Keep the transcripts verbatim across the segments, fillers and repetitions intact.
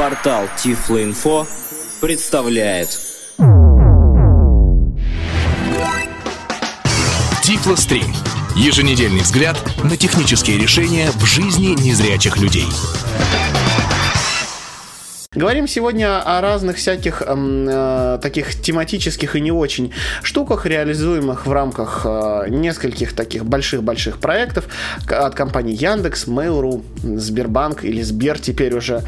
Портал Тифлоинфо представляет Тифлострим. Еженедельный взгляд на технические решения в жизни незрячих людей. Говорим сегодня о разных всяких э, таких тематических и не очень штуках, реализуемых в рамках э, нескольких таких больших-больших проектов от компаний Яндекс, Mail.ru, Сбербанк или Сбер теперь уже.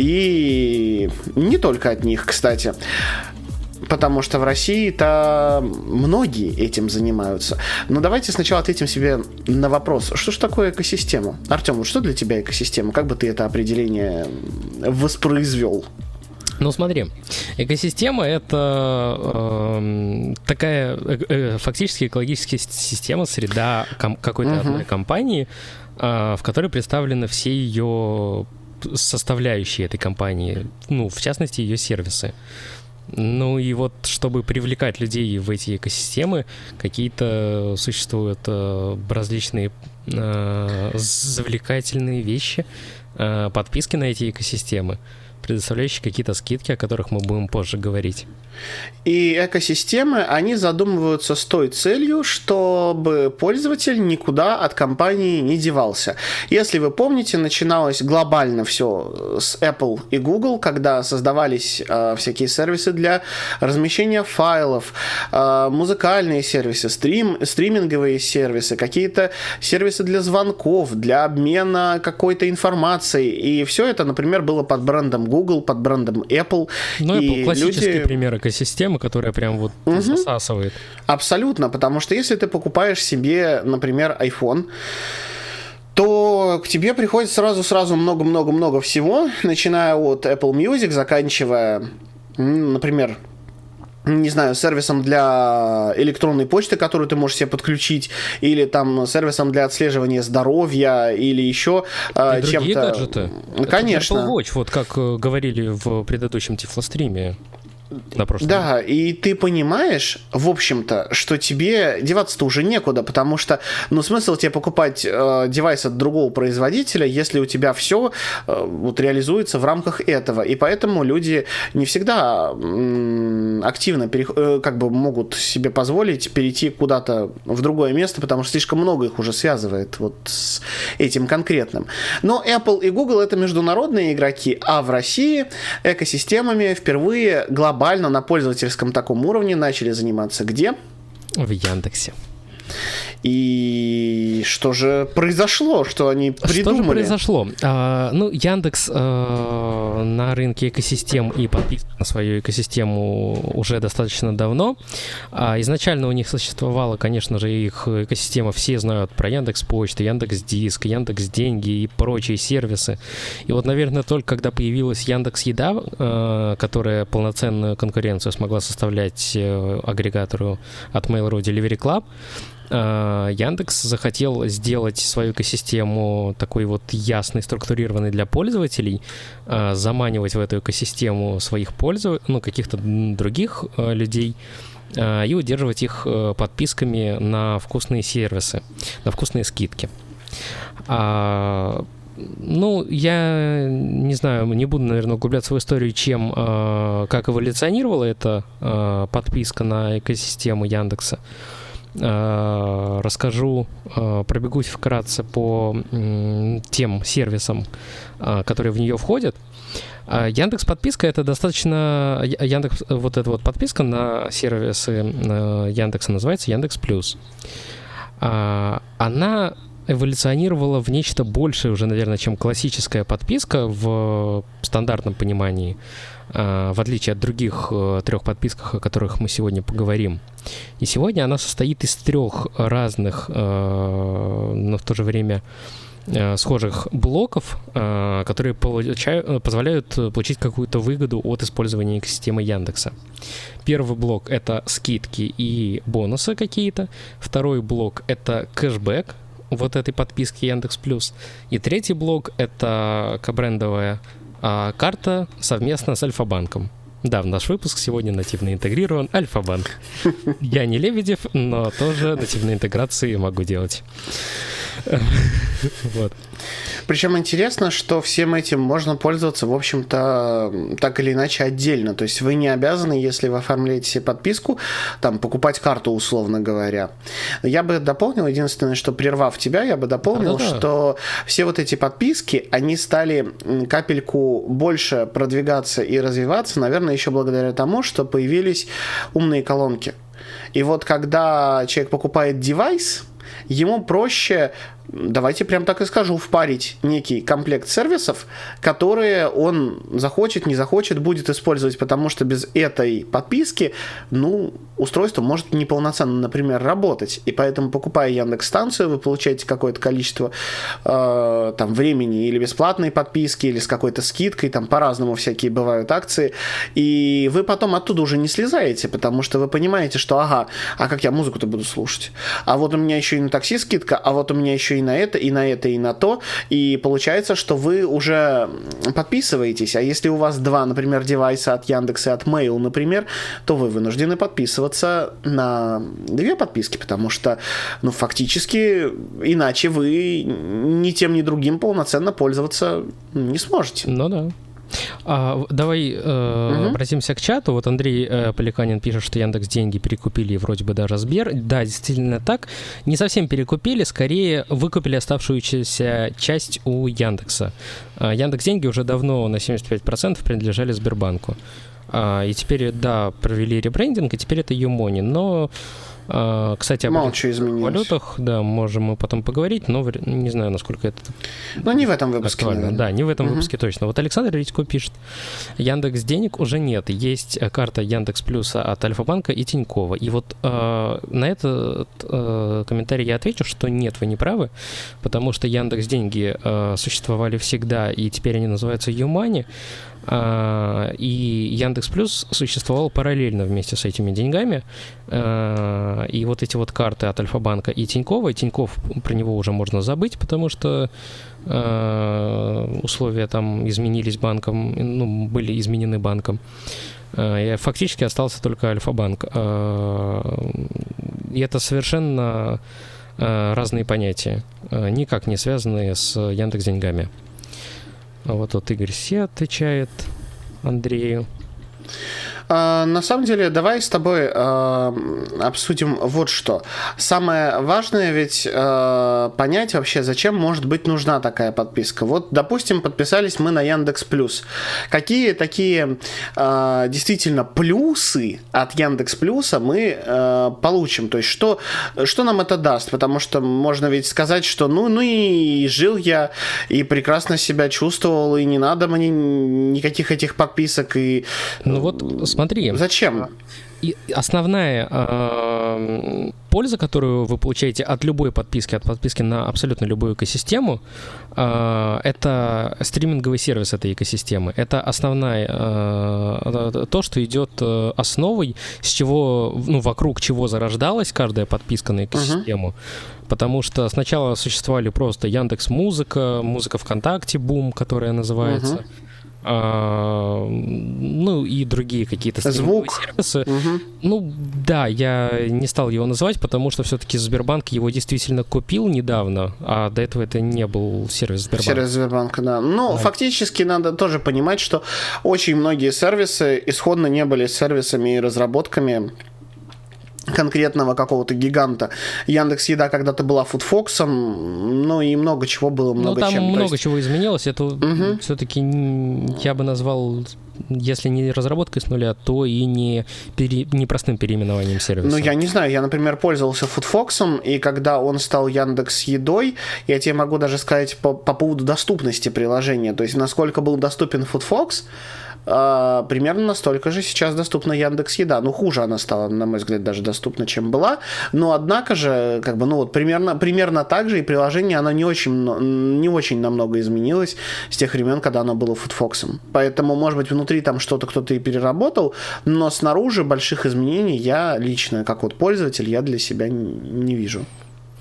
И не только от них, кстати. Потому что в России-то многие этим занимаются. Но давайте сначала ответим себе на вопрос, что же такое экосистема? Артем, вот что для тебя экосистема? Как бы ты это определение воспроизвел? Ну смотри, экосистема — это э, такая э, фактически экологическая система, среда ком- какой-то uh-huh. одной компании, э, в которой представлены все ее составляющие этой компании, ну, в частности, ее сервисы. Ну и вот, чтобы привлекать людей в эти экосистемы, какие-то существуют э, различные э, завлекательные вещи, э, подписки на эти экосистемы, предоставляющие какие-то скидки, о которых мы будем позже говорить. И экосистемы, они задумываются с той целью, чтобы пользователь никуда от компании не девался. Если вы помните, начиналось глобально все с Apple и Google, когда создавались э, всякие сервисы для размещения файлов, э, музыкальные сервисы, стрим, стриминговые сервисы, какие-то сервисы для звонков, для обмена какой-то информацией. И все это, например, было под брендом Google, под брендом Apple. Ну, Apple и классический люди... пример экосистемы, которая прям вот угу. засасывает. Абсолютно, потому что если ты покупаешь себе, например, iPhone, то к тебе приходит сразу-сразу много-много-много всего, начиная от Apple Music, заканчивая, например, не знаю, сервисом для электронной почты, которую ты можешь себе подключить, или там сервисом для отслеживания здоровья, или еще и чем-то. Другие гаджеты. Конечно. Это Apple Watch, вот как говорили в предыдущем Тифлостриме. Да, и ты понимаешь, в общем-то, что тебе деваться-то уже некуда, потому что, ну, смысл тебе покупать э, девайс от другого производителя, если у тебя все э, вот реализуется в рамках этого, и поэтому люди не всегда э, активно перех... э, как бы могут себе позволить перейти куда-то в другое место, потому что слишком много их уже связывает вот с этим конкретным. Но Apple и Google — это международные игроки, а в России экосистемами впервые глобально глобально на пользовательском таком уровне начали заниматься где? В Яндексе. И что же произошло, что они придумали? Что же произошло? А, ну, Яндекс а, на рынке экосистем и подписан на свою экосистему уже достаточно давно. А, изначально у них существовала, конечно же, их экосистема. Все знают про Яндекс.Почту, Яндекс.Диск, Яндекс.Деньги и прочие сервисы. И вот, наверное, только когда появилась Яндекс.Еда, а, которая полноценную конкуренцию смогла составлять а, агрегатору от Mail.ru Delivery Club, Яндекс захотел сделать свою экосистему такой вот ясной, структурированной для пользователей, заманивать в эту экосистему своих пользователей, ну, каких-то других людей, и удерживать их подписками на вкусные сервисы, на вкусные скидки. Ну, я не знаю, не буду, наверное, углубляться в историю, чем, как эволюционировала эта подписка на экосистему Яндекса. Расскажу, пробегусь вкратце по тем сервисам, которые в нее входят. Яндекс подписка — это достаточно... Яндекс, вот эта вот подписка на сервисы Яндекса называется Яндекс Плюс. Она эволюционировала в нечто большее уже, наверное, чем классическая подписка в стандартном понимании, в отличие от других трех подписках, о которых мы сегодня поговорим. И сегодня она состоит из трех разных, но в то же время схожих блоков, которые получают, позволяют получить какую-то выгоду от использования экосистемы Яндекса. Первый блок — это скидки и бонусы какие-то. Второй блок — это кэшбэк вот этой подписки Яндекс+. И третий блок — это кобрендовая а, карта совместно с Альфа-банком. Да, в наш выпуск сегодня нативно интегрирован Альфа-банк. Я не Лебедев, но тоже нативные интеграции могу делать. Вот. Причем интересно, что всем этим можно пользоваться, в общем-то, так или иначе отдельно. То есть вы не обязаны, если вы оформляете себе подписку, там, покупать карту, условно говоря. Я бы дополнил, единственное, что прервав тебя, я бы дополнил, Да-да-да. что все вот эти подписки, они стали капельку больше продвигаться и развиваться, наверное, еще благодаря тому, что появились умные колонки. И вот когда человек покупает девайс, ему проще, давайте прям так и скажу, впарить некий комплект сервисов, которые он захочет, не захочет, будет использовать, потому что без этой подписки, ну, устройство может неполноценно, например, работать. И поэтому, покупая Яндекс-станцию, вы получаете какое-то количество э, там, времени или бесплатной подписки, или с какой-то скидкой, там по-разному всякие бывают акции, и вы потом оттуда уже не слезаете, потому что вы понимаете, что ага, а как я музыку-то буду слушать? А вот у меня еще и на такси скидка, а вот у меня еще и на это, и на это, и на то, и получается, что вы уже подписываетесь, а если у вас два, например, девайса от Яндекса и от Mail, например, то вы вынуждены подписываться на две подписки, потому что, ну, фактически, иначе вы ни тем, ни другим полноценно пользоваться не сможете. Ну да. А, давай э, угу. обратимся к чату. Вот Андрей э, Поликанин пишет, что Яндекс деньги перекупили вроде бы даже Сбер. Да, действительно так. Не совсем перекупили, скорее выкупили оставшуюся часть у Яндекса. А, Яндекс деньги уже давно на семьдесят пять процентов принадлежали Сбербанку. А, и теперь, да, провели ребрендинг, и теперь это Юмони. Но кстати, об этих валютах, да, можем мы потом поговорить, но не знаю, насколько это... Ну, не в этом выпуске, актуально. Да, не в этом uh-huh. выпуске точно. Вот Александр Редько пишет, Яндекс денег уже нет, есть карта Яндекс Плюса от Альфа-банка и Тинькова. И вот э, на этот э, комментарий я отвечу, что нет, вы не правы, потому что Яндекс деньги э, существовали всегда, и теперь они называются Юмани, э, и Яндекс Плюс существовал параллельно вместе с этими деньгами, э, и вот эти вот карты от Альфа-банка и Тинькова, Тиньков, про него уже можно забыть, потому что э, условия там изменились банком, ну, были изменены банком. Э, и фактически остался только Альфа-банк. Э, и это совершенно э, разные понятия, э, никак не связанные с Яндекс.Деньгами. А вот тут Игорь Се отвечает Андрею. Uh, на самом деле, давай с тобой uh, обсудим вот что. Самое важное ведь uh, понять вообще, зачем может быть нужна такая подписка. Вот, допустим, подписались мы на Яндекс.Плюс. Какие такие uh, действительно плюсы от Яндекс.Плюса мы uh, получим? То есть, что, что нам это даст? Потому что можно ведь сказать, что ну, ну и жил я, и прекрасно себя чувствовал, и не надо мне никаких этих подписок. И... Ну вот, смотри. Зачем? И основная э, польза, которую вы получаете от любой подписки, от подписки на абсолютно любую экосистему, э, это стриминговый сервис этой экосистемы. Это основная, э, то, что идет основой, с чего, ну, вокруг чего зарождалась каждая подписка на экосистему. Uh-huh. Потому что сначала существовали просто Яндекс.Музыка, музыка ВКонтакте, Бум, которая называется. Uh-huh. А, ну и другие какие-то стриминговые сервисы. Угу. Ну да, я не стал его называть, потому что все-таки Сбербанк его действительно купил недавно, а до этого это не был сервис Сбербанка. Сервис Сбербанка, да. Ну, да. Фактически надо тоже понимать, что очень многие сервисы исходно не были сервисами и разработками конкретного какого-то гиганта. Яндекс.Еда когда-то была Фудфоксом, ну и много чего было, много ну, там чем. много есть... чего изменилось. Это угу. все-таки я бы назвал, если не разработкой с нуля, то и не, пере... не простым переименованием сервиса. Ну, я не знаю, я, например, пользовался Фудфоксом, и когда он стал Яндекс.Едой, я тебе могу даже сказать по, по поводу доступности приложения, то есть насколько был доступен Фудфокс, Uh, примерно настолько же сейчас доступна Яндекс.Еда. Ну, хуже она стала, на мой взгляд, даже доступна, чем была. Но, однако же, как бы, ну, вот примерно, примерно так же и приложение, оно не очень, не очень намного изменилось с тех времен, когда оно было Фудфоксом. Поэтому, может быть, внутри там что-то кто-то и переработал, но снаружи больших изменений я лично, как вот пользователь, я для себя не, не вижу.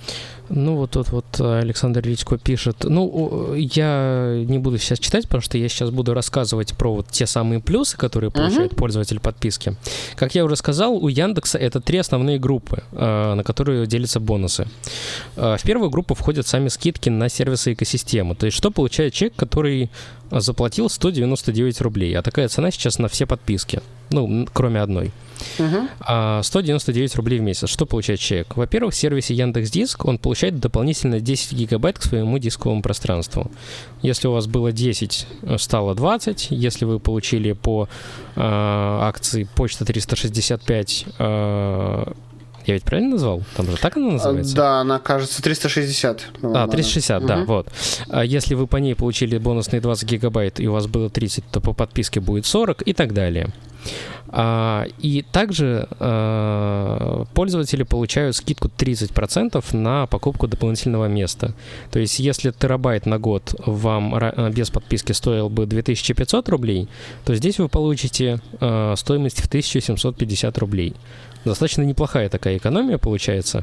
Ну, вот тут вот Александр Редько пишет. Ну, я не буду сейчас читать, потому что я сейчас буду рассказывать про вот те самые плюсы, которые получает uh-huh. пользователь подписки. Как я уже сказал, у Яндекса это три основные группы, на которые делятся бонусы. В первую группу входят сами скидки на сервисы экосистемы. То есть, что получает человек, который заплатил сто девяносто девять рублей, а такая цена сейчас на все подписки, ну, кроме одной. Uh-huh. сто девяносто девять рублей в месяц. Что получает человек? Во-первых, в сервисе Яндекс.Диск он получает дополнительно десять гигабайт к своему дисковому пространству. Если у вас было десять, стало двадцать. Если вы получили по э, акции почта триста шестьдесят пять, э, я ведь правильно назвал? Там же так она называется? Да, она, кажется, триста шестьдесят. А, триста шестьдесят, угу. Да, вот. Если вы по ней получили бонусные двадцать гигабайт, и у вас было тридцать, то по подписке будет сорок и так далее. А, и также а, пользователи получают скидку тридцать процентов на покупку дополнительного места. То есть, если терабайт на год вам без подписки стоил бы две тысячи пятьсот рублей, то здесь вы получите а, стоимость в тысячу семьсот пятьдесят рублей. Достаточно неплохая такая экономия получается.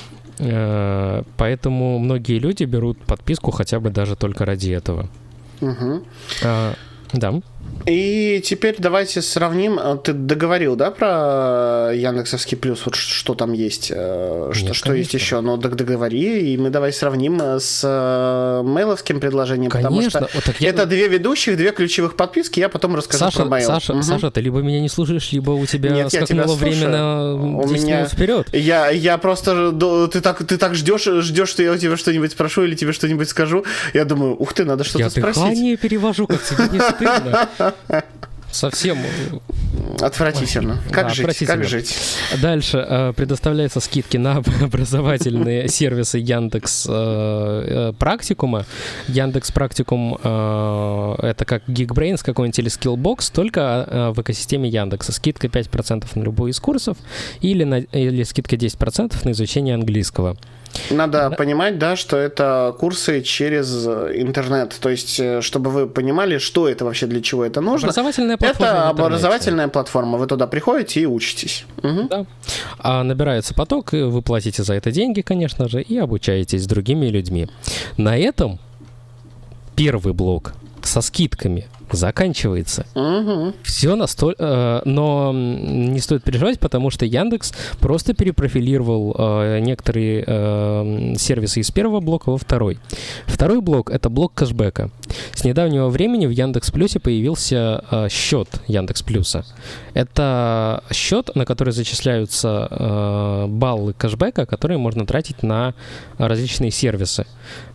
А, поэтому многие люди берут подписку хотя бы даже только ради этого. Угу. А, да. И теперь давайте сравним. Ты договорил, да, про Яндексовский плюс? Вот что там есть? Что, Нет, что есть еще? Ну, договори, и мы давай сравним с мейловским предложением, конечно. Потому что вот так я... это две ведущих, две ключевых подписки, я потом расскажу Саша, про мейл. Саша, угу. Саша, ты либо меня не слушаешь, либо у тебя Нет, скакнуло время на десять меня... минут вперед. Я, я просто... Ты так, ты так ждешь, ждешь, что я у тебя что-нибудь спрошу или тебе что-нибудь скажу. Я думаю, ух ты, надо что-то я спросить. Я дыхание перевожу, как тебе не стыдно. Совсем... Отвратительно. Как да, жить? отвратительно. Как жить? Дальше э, предоставляются скидки на образовательные сервисы Яндекс э, э, Практикума. Яндекс Практикум э, это как Geekbrains какой-нибудь или Skillbox, только э, в экосистеме Яндекса. Скидка пять процентов на любой из курсов или, на, или скидка десять процентов на изучение английского. Надо да. понимать, да, что это курсы через интернет. То есть, чтобы вы понимали, что это вообще, для чего это нужно. Образовательная платформа. Это образовательная платформа. Вы туда приходите и учитесь. Угу. Да. А набирается поток, и вы платите за это деньги, конечно же, и обучаетесь с другими людьми. На этом первый блок со скидками заканчивается. Угу. Все настолько... Э, но не стоит переживать, потому что Яндекс просто перепрофилировал э, некоторые э, сервисы из первого блока во второй. Второй блок — это блок кэшбэка. С недавнего времени в Яндекс.Плюсе появился э, счет Яндекс.Плюса. Это счет, на который зачисляются э, баллы кэшбэка, которые можно тратить на различные сервисы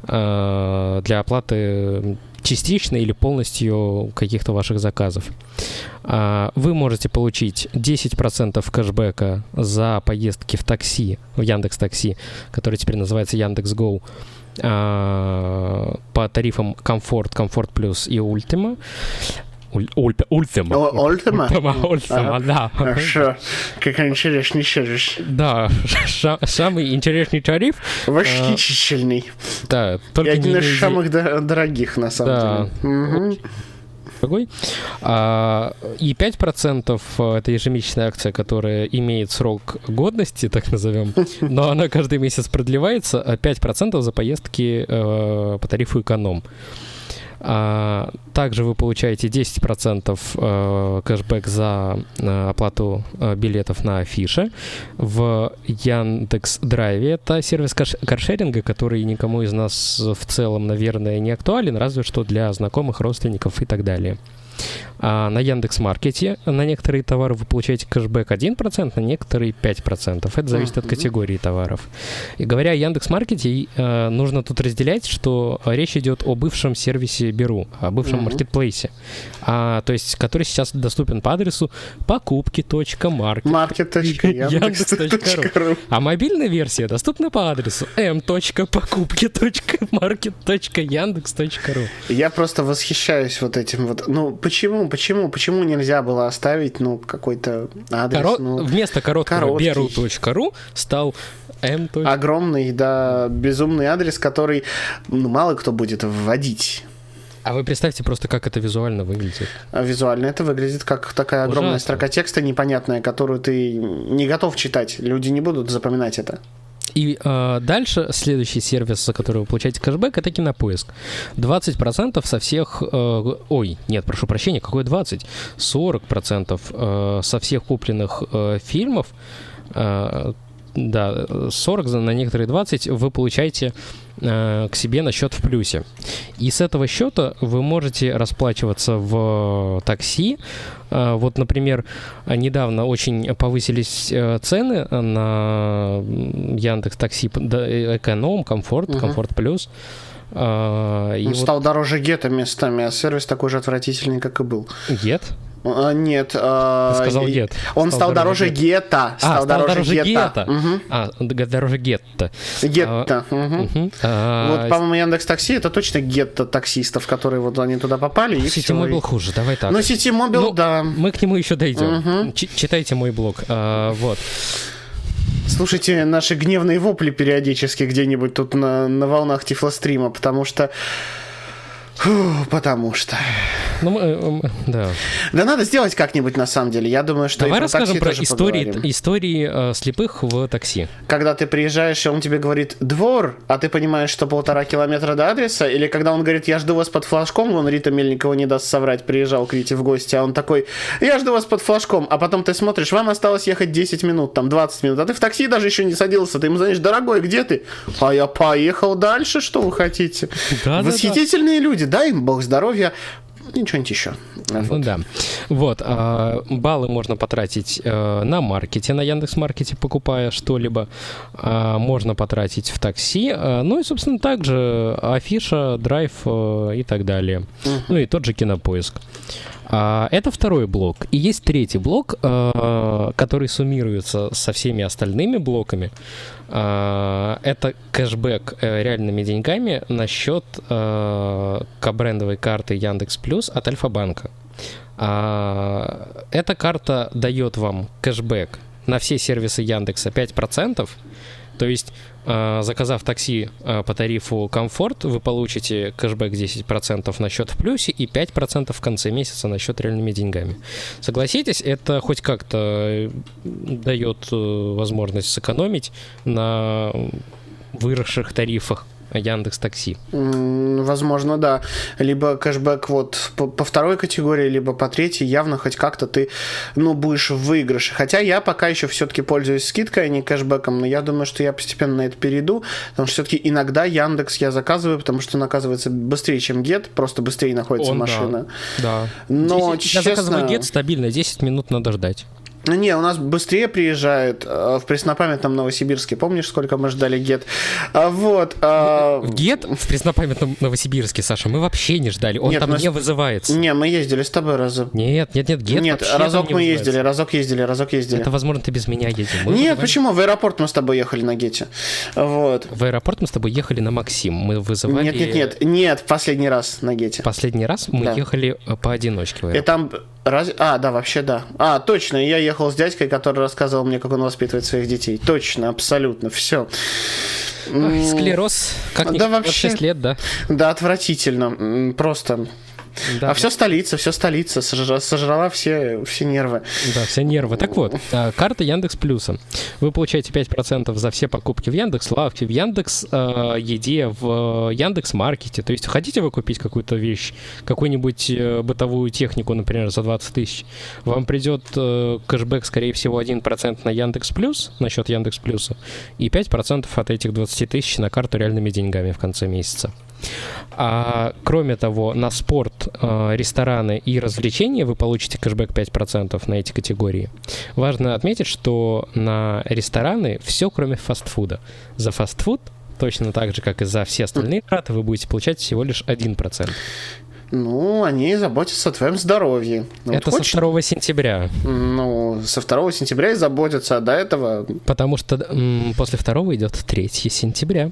э, для оплаты частично или полностью каких-то ваших заказов. Вы можете получить десять процентов кэшбэка за поездки в такси, в Яндекс.Такси, который теперь называется Яндекс.Гоу, по тарифам Комфорт, Комфорт Плюс и Ультима. Ультима. Ультима? Ультима, да. Хорошо. Какой интересный сервис. Да, самый интересный тариф. Восхитительный. Да. И один из самых дорогих, на самом деле. Дорогой. И пять процентов это ежемесячная акция, которая имеет срок годности, так назовем, но она каждый месяц продлевается, пять процентов за поездки по тарифу эконом. А, также вы получаете десять процентов э, кэшбэк за э, оплату э, билетов на афише в Яндекс.Драйве. Это сервис каршеринга, который никому из нас в целом, наверное, не актуален, разве что для знакомых, родственников и так далее. А на Яндекс.Маркете на некоторые товары вы получаете кэшбэк один процент, на некоторые пять процентов. Это зависит uh-huh. от категории товаров. И говоря о Яндекс.Маркете, э, нужно тут разделять, что речь идет о бывшем сервисе Беру, о бывшем uh-huh. маркетплейсе, а, то есть, который сейчас доступен по адресу покупки точка маркет точка яндекс точка ру. А мобильная версия доступна по адресу эм точка покупки точка маркет точка яндекс точка ру. Я просто восхищаюсь вот этим вот. Ну, почему, почему, почему нельзя было оставить, ну, какой-то адрес? Коро... Ну, Вместо короткого беру точка ру стал эм. Огромный, да, безумный адрес, который, ну, мало кто будет вводить. А вы представьте просто, как это визуально выглядит. А визуально это выглядит как такая Ужасно. Огромная строка текста непонятная, которую ты не готов читать. Люди не будут запоминать это. И э, дальше следующий сервис, за который вы получаете кэшбэк, это Кинопоиск. двадцать процентов со всех... Э, ой, нет, прошу прощения, какое двадцать? сорок процентов э, со всех купленных э, фильмов, э, да, сорок на некоторые двадцать вы получаете э, к себе на счет в плюсе. И с этого счета вы можете расплачиваться в такси. Э, вот, например, недавно очень повысились э, цены на Яндекс.Такси, да, эконом, комфорт, угу. комфорт плюс. Uh, Он вот... стал дороже Гетта местами, а сервис такой же отвратительный, как и был. Гет? Uh, нет. Uh, Ты сказал Гет. Он стал, стал дороже Гетта. А, стал, стал дороже Гетта. Угу. А, дороже Гетта. Гетта. Uh, угу. uh-huh. uh, вот, по-моему, Яндекс.Такси это точно Гетта таксистов, которые вот они туда попали. Ситимобил хуже, давай так. Ну, Ситимобил, ну, да. Мы к нему еще дойдем. Uh-huh. Ч- читайте мой блог. Uh, вот. Слушайте наши гневные вопли периодически где-нибудь тут на, на волнах Тифлострима, потому что... Фу, потому что... Ну, мы, да. Да надо сделать как-нибудь, на самом деле. Я думаю, что Давай и про расскажем такси про тоже истории, поговорим. истории э, слепых в такси. Когда ты приезжаешь, и он тебе говорит «двор», а ты понимаешь, что полтора километра до адреса, или когда он говорит «я жду вас под флажком», он Рита Мельникова не даст соврать, приезжал к Рите в гости, а он такой «я жду вас под флажком», а потом ты смотришь, вам осталось ехать десять минут, там двадцать минут, а ты в такси даже еще не садился, ты ему звонишь «дорогой, где ты?» А я поехал дальше, что вы хотите? Да, Восхитительные да, да. люди, дай им бог здоровья. И что-нибудь еще. Вот. Ну да. Вот. А, баллы можно потратить а, на маркете, на Яндекс.Маркете, покупая что-либо. А, можно потратить в такси. А, ну и, собственно, также Афиша, Драйв а, и так далее. Uh-huh. Ну и тот же Кинопоиск. А, это второй блок. И есть третий блок, а, который суммируется со всеми остальными блоками. А, это кэшбэк а, реальными деньгами на счет а, брендовой карты Яндекс Плюс от Альфа-банка. А, эта карта дает вам кэшбэк на все сервисы Яндекса пять процентов. То есть, э, заказав такси э, по тарифу «Комфорт», вы получите кэшбэк десять процентов на счет в плюсе и пять процентов в конце месяца на счет реальными деньгами. Согласитесь, это хоть как-то дает э, возможность сэкономить на выросших тарифах Яндекс.Такси. Возможно, да. Либо кэшбэк вот по, по второй категории, либо по третьей. Явно хоть как-то ты, ну, будешь в выигрыше. Хотя я пока еще все-таки пользуюсь скидкой, а не кэшбэком. Но я думаю, что я постепенно на это перейду. Потому что все-таки иногда Яндекс я заказываю, потому что он оказывается быстрее, чем Гет. Просто быстрее находится он, машина. Да. да. Но, десять, честно... Я заказываю Гет стабильно. десять минут надо ждать. Не, у нас быстрее приезжает в преснопамятном Новосибирске. Помнишь, сколько мы ждали Гет? Вот. В Гет в преснопамятном Новосибирске, Саша, мы вообще не ждали. Он нет, там нас... не вызывается. Не, мы ездили с тобой разок. Нет, нет, нет, Гет Нет, разок мы ездили, разок ездили, разок ездили. Это, возможно, ты без меня ездил. Мы нет, вызывали... почему? В аэропорт мы с тобой ехали на Гете. Вот. В аэропорт мы с тобой ехали на Максим. Мы вызывали... Нет, нет, нет, нет, последний раз на Гете. Последний раз мы да. ехали поодиночке в аэропорт. И там... Раз... А, да, вообще да. А, точно, я ехал с дядькой, который рассказывал мне, как он воспитывает своих детей. Точно, абсолютно, все. Ой, склероз, как да, вообще, шесть лет, да? Да, отвратительно, просто... Да, а да. все столица, все столица, сожрала, сожрала все, все нервы. Да, все нервы. Так вот, карта Яндекс Плюса. Вы получаете пять процентов за все покупки в Яндекс.Лавке, в Яндекс.Еде, в Яндекс.Маркете. То есть хотите вы купить какую-то вещь, какую-нибудь бытовую технику, например, за двадцать тысяч, вам придет кэшбэк, скорее всего, один процент на Яндекс Плюс, на счет Яндекс Плюса, и пять процентов от этих двадцати тысяч на карту реальными деньгами в конце месяца. А, кроме того, на спорт, э, рестораны и развлечения вы получите кэшбэк пять процентов на эти категории. Важно отметить, что на рестораны все, кроме фастфуда. За фастфуд, точно так же, как и за все остальные траты, вы будете получать всего лишь один процент. Ну, они заботятся о твоем здоровье. Это вот со хочешь... второго сентября. Ну, со второго сентября и заботятся, а до этого... Потому что м- после второго идет третьего сентября.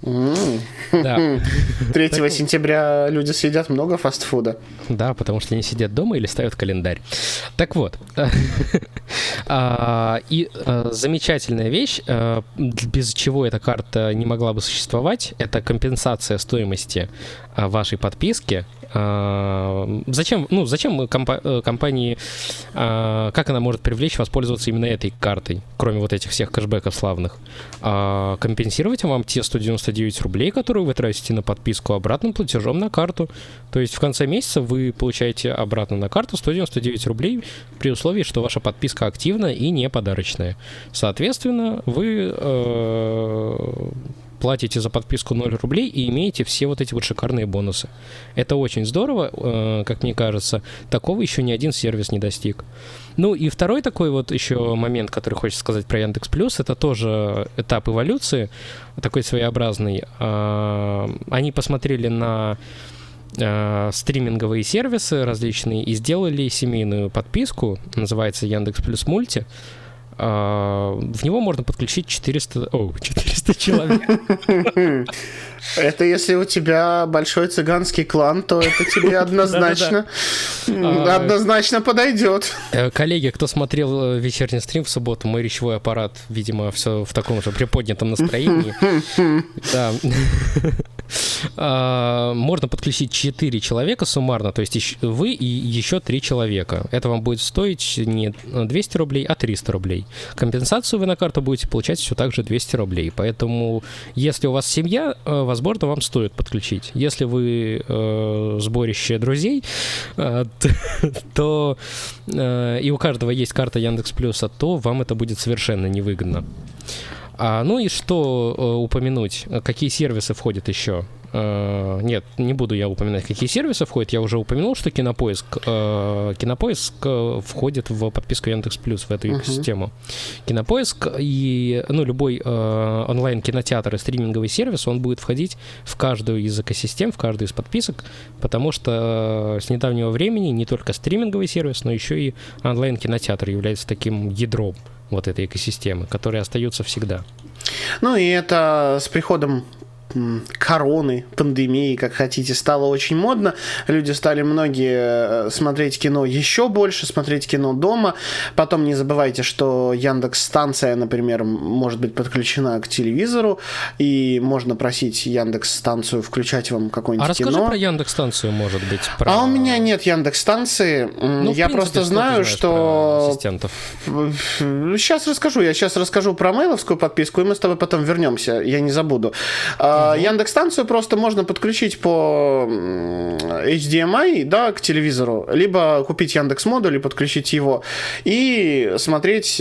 Да. третьего сентября люди съедят много фастфуда. Да, потому что они сидят дома или ставят календарь. Так вот. А, и а, замечательная вещь, а, без чего эта карта не могла бы существовать, это компенсация стоимости а, вашей подписки. А, зачем, ну, зачем компа- компании, а, как она может привлечь воспользоваться именно этой картой, кроме вот этих всех кэшбэков славных? А, компенсировать вам те сто девяносто девять рублей, которые вы тратите на подписку, обратным платежом на карту. То есть в конце месяца вы получаете обратно на карту сто девяносто девять рублей при условии, что ваша подписка активна и не подарочная. Соответственно, вы э, платите за подписку ноль рублей и имеете все вот эти вот шикарные бонусы. Это очень здорово, э, как мне кажется. Такого еще ни один сервис не достиг. Ну и второй такой вот еще момент, который хочется сказать про Яндекс.Плюс, это тоже этап эволюции, такой своеобразный. Э, они посмотрели на э, стриминговые сервисы различные и сделали семейную подписку, называется Яндекс.Плюс Мульти. В него можно подключить четыреста, о, четыреста человек. Это если у тебя большой цыганский клан, то это тебе однозначно однозначно подойдет. Коллеги, кто смотрел вечерний стрим в субботу, мой речевой аппарат, видимо, все в таком же приподнятом настроении. Да. Можно подключить четыре человека суммарно, то есть вы и еще три человека. Это вам будет стоить не двести рублей, а триста рублей. Компенсацию вы на карту будете получать все так же двести рублей. Поэтому, если у вас семья, возможно, вам стоит подключить. Если вы э, сборище друзей, э, то э, и у каждого есть карта Яндекс.Плюса, то вам это будет совершенно невыгодно. А, ну и что э, упомянуть? Какие сервисы входят еще? Э, нет, не буду я упоминать, какие сервисы входят. Я уже упомянул, что Кинопоиск, э, Кинопоиск э, входит в подписку Яндекс.Плюс, в эту экосистему. Uh-huh. Кинопоиск и ну, любой э, онлайн-кинотеатр и стриминговый сервис, он будет входить в каждую из экосистем, в каждую из подписок, потому что э, с недавнего времени не только стриминговый сервис, но еще и онлайн-кинотеатр является таким ядром вот этой экосистемы, которые остаются всегда. Ну и это с приходом короны, пандемии, как хотите, стало очень модно. Люди стали многие смотреть кино еще больше, смотреть кино дома. Потом не забывайте, что Яндекс.Станция, например, может быть подключена к телевизору, и можно просить Яндекс.Станцию включать вам какое-нибудь а кино. А расскажи про Яндекс.Станцию, может быть. Про... А у меня нет Яндекс.Станции. Ну, я принципе, просто знаю, что... что... ассистентов. Сейчас расскажу. Я сейчас расскажу про мейловскую подписку, и мы с тобой потом вернемся. Я не забуду. Угу. Яндекс.Станцию просто можно подключить по эйч ди эм ай, да, к телевизору, либо купить Яндекс.Модуль и подключить его, и смотреть,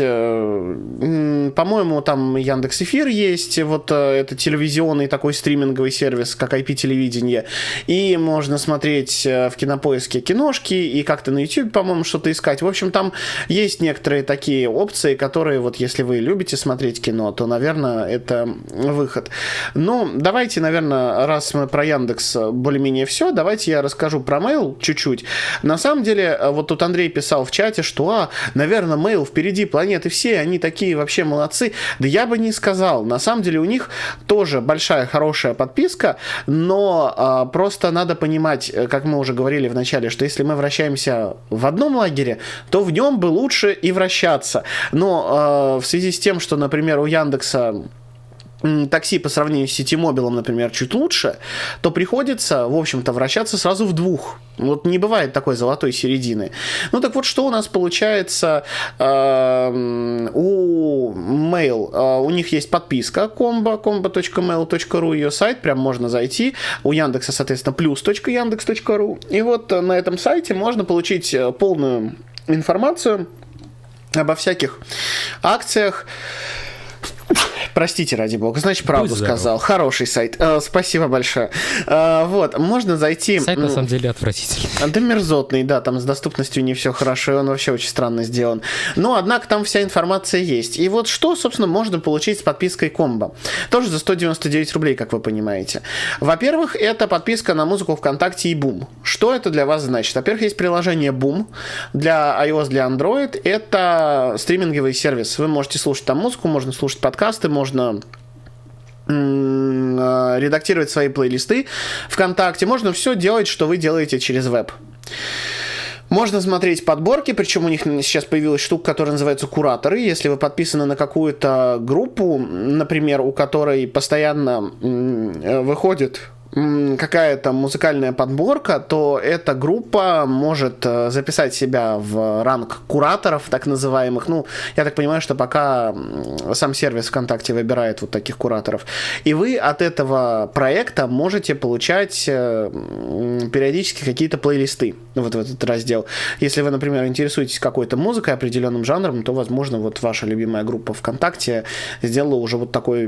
по-моему, там Яндекс.Эфир есть, вот это телевизионный такой стриминговый сервис, как ай пи-телевидение, и можно смотреть в Кинопоиске киношки, и как-то на YouTube, по-моему, что-то искать. В общем, там есть некоторые такие опции, которые, вот если вы любите смотреть кино, то, наверное, это выход. Ну, давайте, наверное, раз мы про Яндекс более-менее все, давайте я расскажу про Mail чуть-чуть. На самом деле, вот тут Андрей писал в чате, что, а, наверное, Mail впереди планеты все, они такие вообще молодцы. Да я бы не сказал. На самом деле, у них тоже большая, хорошая подписка, но а, просто надо понимать, как мы уже говорили в начале, что если мы вращаемся в одном лагере, то в нем бы лучше и вращаться. Но а, в связи с тем, что, например, у Яндекса такси по сравнению с Ситимобилом, например, чуть лучше, то приходится, в общем-то, вращаться сразу в двух. Вот не бывает такой золотой середины. Ну так вот, что у нас получается э, у Mail? Э, у них есть подписка комбо, комбо точка мейл точка ру, ее сайт, прям можно зайти. У Яндекса, соответственно, плюс точка яндекс точка ру. И вот на этом сайте можно получить полную информацию обо всяких акциях. Простите, ради бога, значит, правду сказал. Хороший сайт. Э, спасибо большое. Э, вот, можно зайти... Сайт, на самом деле, отвратительный. Да, мерзотный, да, там с доступностью не все хорошо, и он вообще очень странно сделан. Но, однако, там вся информация есть. И вот что, собственно, можно получить с подпиской комбо. Тоже за сто девяносто девять рублей, как вы понимаете. Во-первых, это подписка на музыку ВКонтакте и Boom. Что это для вас значит? Во-первых, есть приложение Boom для iOS, для Android. Это стриминговый сервис. Вы можете слушать там музыку, можно слушать подкасты, можно можно редактировать свои плейлисты ВКонтакте, можно все делать, что вы делаете через веб. Можно смотреть подборки, причем у них сейчас появилась штука, которая называется кураторы. Если вы подписаны на какую-то группу, например, у которой постоянно выходит какая-то музыкальная подборка, то эта группа может записать себя в ранг кураторов, так называемых. Ну, я так понимаю, что пока сам сервис ВКонтакте выбирает вот таких кураторов. И вы от этого проекта можете получать периодически какие-то плейлисты вот в этот раздел. Если вы, например, интересуетесь какой-то музыкой, определенным жанром, то, возможно, вот ваша любимая группа ВКонтакте сделала уже вот такой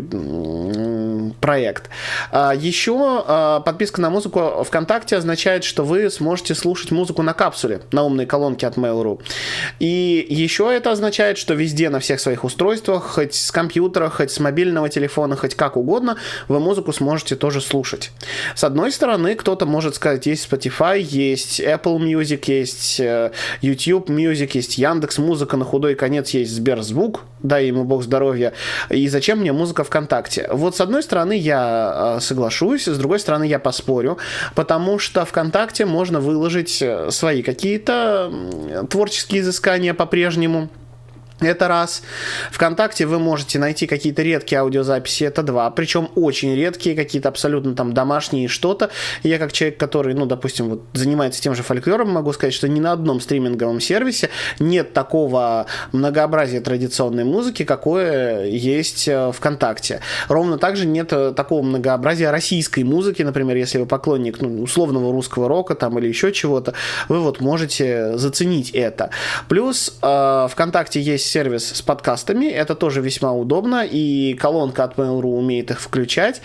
проект. Еще подписка на музыку ВКонтакте означает, что вы сможете слушать музыку на капсуле, на умной колонке от Mail.ru. И еще это означает, что везде, на всех своих устройствах, хоть с компьютера, хоть с мобильного телефона, хоть как угодно, вы музыку сможете тоже слушать. С одной стороны, кто-то может сказать, есть Spotify, есть Apple Music, есть YouTube Music, есть Яндекс.Музыка, на худой конец есть Сберзвук, дай ему бог здоровья, и зачем мне музыка ВКонтакте? Вот с одной стороны я соглашусь, с другой стороны я поспорю, потому что ВКонтакте можно выложить свои какие-то творческие изыскания по-прежнему. Это раз. ВКонтакте вы можете найти какие-то редкие аудиозаписи, это два. Причем очень редкие, какие-то абсолютно там домашние что-то. Я как человек, который, ну, допустим, вот, занимается тем же фольклором, могу сказать, что ни на одном стриминговом сервисе нет такого многообразия традиционной музыки, какое есть ВКонтакте. Ровно так же нет такого многообразия российской музыки, например, если вы поклонник, ну, условного русского рока там или еще чего-то, вы вот можете заценить это. Плюс э, ВКонтакте есть сервис с подкастами, это тоже весьма удобно, и колонка от Mail.ru умеет их включать,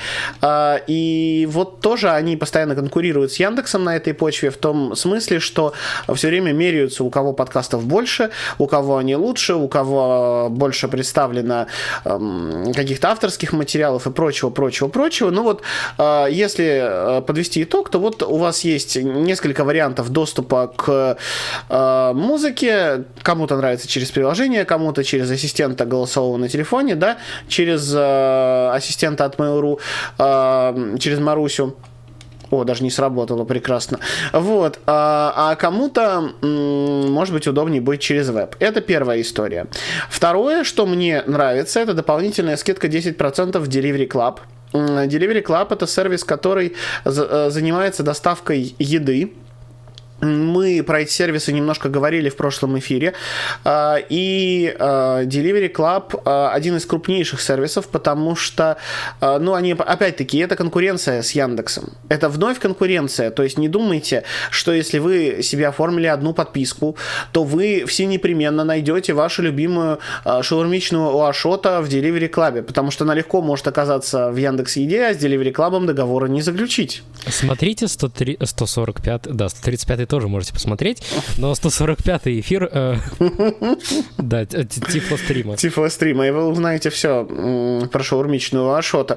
и вот тоже они постоянно конкурируют с Яндексом на этой почве, в том смысле, что все время меряются, у кого подкастов больше, у кого они лучше, у кого больше представлено каких-то авторских материалов и прочего, прочего, прочего. Ну вот, если подвести итог, то вот у вас есть несколько вариантов доступа к музыке, кому-то нравится через приложение, кому-то через ассистента голосового на телефоне, да, через э, ассистента от Mail.ru, э, через Марусю. О, даже не сработало, прекрасно. Вот. А, а кому-то, м, может быть, удобнее будет через веб. Это первая история. Второе, что мне нравится, это дополнительная скидка десять процентов в Delivery Club. Delivery Club – это сервис, который за, занимается доставкой еды. Мы про эти сервисы немножко говорили в прошлом эфире. И Delivery Club один из крупнейших сервисов, потому что, ну, они, опять-таки, это конкуренция с Яндексом. Это вновь конкуренция. То есть не думайте, что если вы себе оформили одну подписку, то вы все непременно найдете вашу любимую шаурмичную у Ашота в Delivery Club, потому что она легко может оказаться в Яндекс.Еде, а с Delivery Club договора не заключить. Смотрите сто три, сто сорок пять, да, сто тридцать пятый тоже можете посмотреть, но сто сорок пятый эфир, э, да, Тифлострима. Тифлострима, и вы узнаете все про шаурмичную Ашота.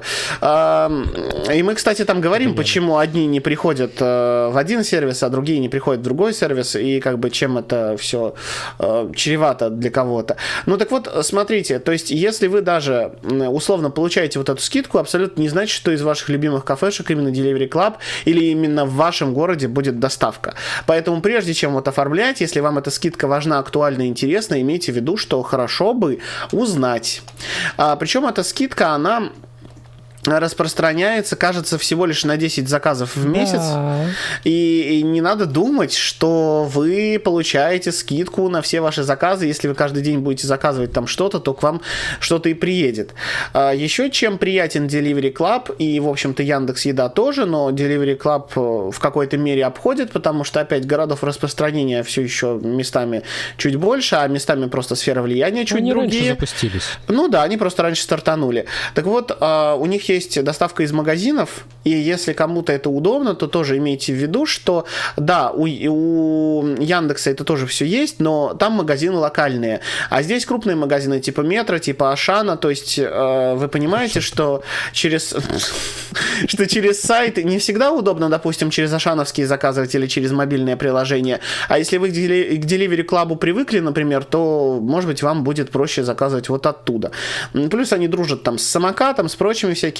И мы, кстати, там говорим, понятно, почему одни не приходят в один сервис, а другие не приходят в другой сервис, и как бы чем это все чревато для кого-то. Ну так вот, смотрите, то есть если вы даже условно получаете вот эту скидку, абсолютно не значит, что из ваших любимых кафешек именно Delivery Club или именно в вашем городе будет доставка. Поэтому прежде чем вот оформлять, если вам эта скидка важна, актуальна, интересна, имейте в виду, что хорошо бы узнать. А, причем эта скидка, она распространяется, кажется, всего лишь на десять заказов в месяц. Да. И, и не надо думать, что вы получаете скидку на все ваши заказы. Если вы каждый день будете заказывать там что-то, то к вам что-то и приедет. А, еще чем приятен Delivery Club, и, в общем-то, Яндекс.Еда тоже, но Delivery Club в какой-то мере обходит, потому что, опять, городов распространения все еще местами чуть больше, а местами просто сфера влияния чуть они другие. Раньше запустились. Ну да, они просто раньше стартанули. Так вот, а, у них есть есть доставка из магазинов, и если кому-то это удобно, то тоже имейте в виду, что да, у, у Яндекса это тоже все есть, но там магазины локальные, а здесь крупные магазины типа Метро, типа Ашана, то есть э, вы понимаете, что через что через сайт не всегда удобно, допустим, через ашановские заказывать или через мобильное приложение, а если вы к Delivery Club привыкли, например, то, может быть, вам будет проще заказывать вот оттуда. Плюс они дружат там с самокатом, с прочими всякими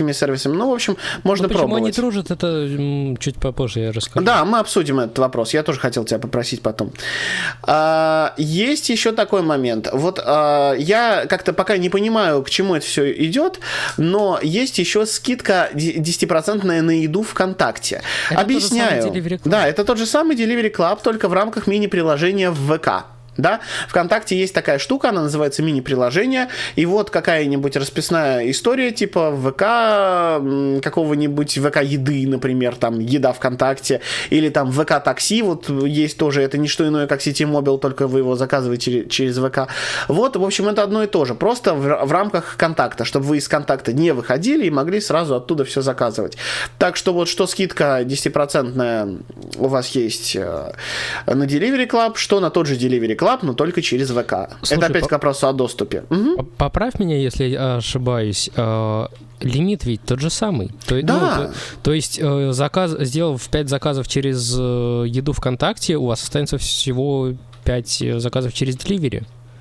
этими сервисами. Ну, в общем, можно ну, почему пробовать. Почему они дружат, это чуть попозже я расскажу. Да, мы обсудим этот вопрос. Я тоже хотел тебя попросить потом. А, есть еще такой момент. Вот а, я как-то пока не понимаю, к чему это все идет, но есть еще скидка десять процентов на еду ВКонтакте. Это Объясняю. Да, это тот же самый Delivery Club, только в рамках мини-приложения в ВК. Да? ВКонтакте есть такая штука, она называется мини-приложение, и вот какая-нибудь расписная история, типа ВК какого-нибудь ВК-еды, например, там еда ВКонтакте, или там ВК-такси, вот есть тоже, это не что иное, как Ситимобил, только вы его заказываете через ВК. Вот, в общем, это одно и то же, просто в, в рамках контакта, чтобы вы из контакта не выходили и могли сразу оттуда все заказывать. Так что вот, что скидка десять процентов у вас есть на Delivery Club, что на тот же Delivery Club, но только через ВК. Слушай, это опять по... к вопросу о доступе. Угу. Поправь меня, если я ошибаюсь. Э, лимит ведь тот же самый. То, да. ну, то, то есть, э, заказ, сделав пять заказов через э, еду ВКонтакте, у вас останется всего пять заказов через Delivery.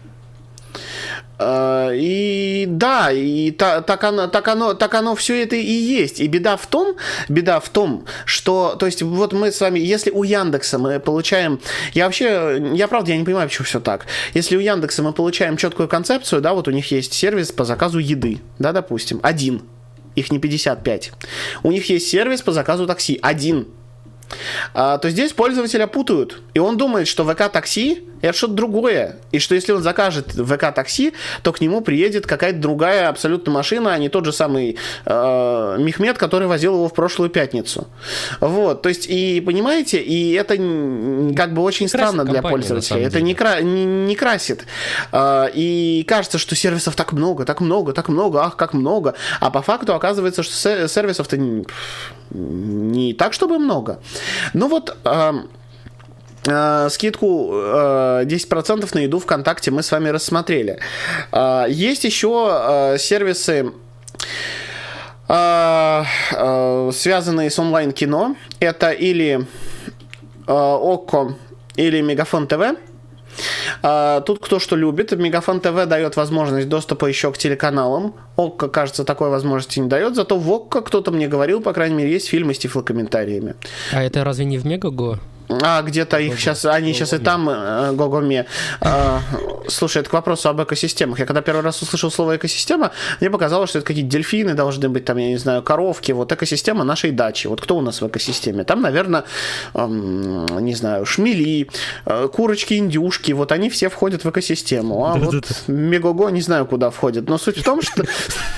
И да, и та, так, оно, так, оно, так оно все это и есть. И беда в том, беда в том, что, то есть, вот мы с вами, если у Яндекса мы получаем, я вообще, я правда, я не понимаю, почему все так. Если у Яндекса мы получаем четкую концепцию, да, вот у них есть сервис по заказу еды, да, допустим, один, их не пятьдесят пять. У них есть сервис по заказу такси, один. А, то здесь пользователя путают. И он думает, что ВК-такси это что-то другое. И что если он закажет ВК-такси, то к нему приедет какая-то другая абсолютно машина, а не тот же самый э, Мехмед, который возил его в прошлую пятницу. Вот, то есть, и понимаете, и это как бы очень странно для пользователя. Это не, кра- не, не красит. Э, и кажется, что сервисов так много, так много, так много, ах, как много. А по факту оказывается, что сервисов-то не, не так, чтобы много. Ну вот... Э, скидку десять процентов на еду ВКонтакте мы с вами рассмотрели. Есть еще сервисы, связанные с онлайн-кино. Это или Окко, или Мегафон ТВ. Тут кто что любит. Мегафон ТВ дает возможность доступа еще к телеканалам. Окко, кажется, такой возможности не дает. Зато в Окко, кто-то мне говорил, по крайней мере, есть фильмы с тифлокомментариями. А это разве не в Мегаго? А где-то их сейчас, они сейчас и там, Гогоме. А, слушай, это к вопросу об экосистемах. Я когда первый раз услышал слово экосистема, мне показалось, что это какие-то дельфины должны быть, там, я не знаю, коровки. Вот экосистема нашей дачи. Вот кто у нас в экосистеме? Там, наверное, эм, не знаю, шмели, э, курочки, индюшки. Вот они все входят в экосистему. А вот Мегаго не знаю, куда входит. Но суть в том, что...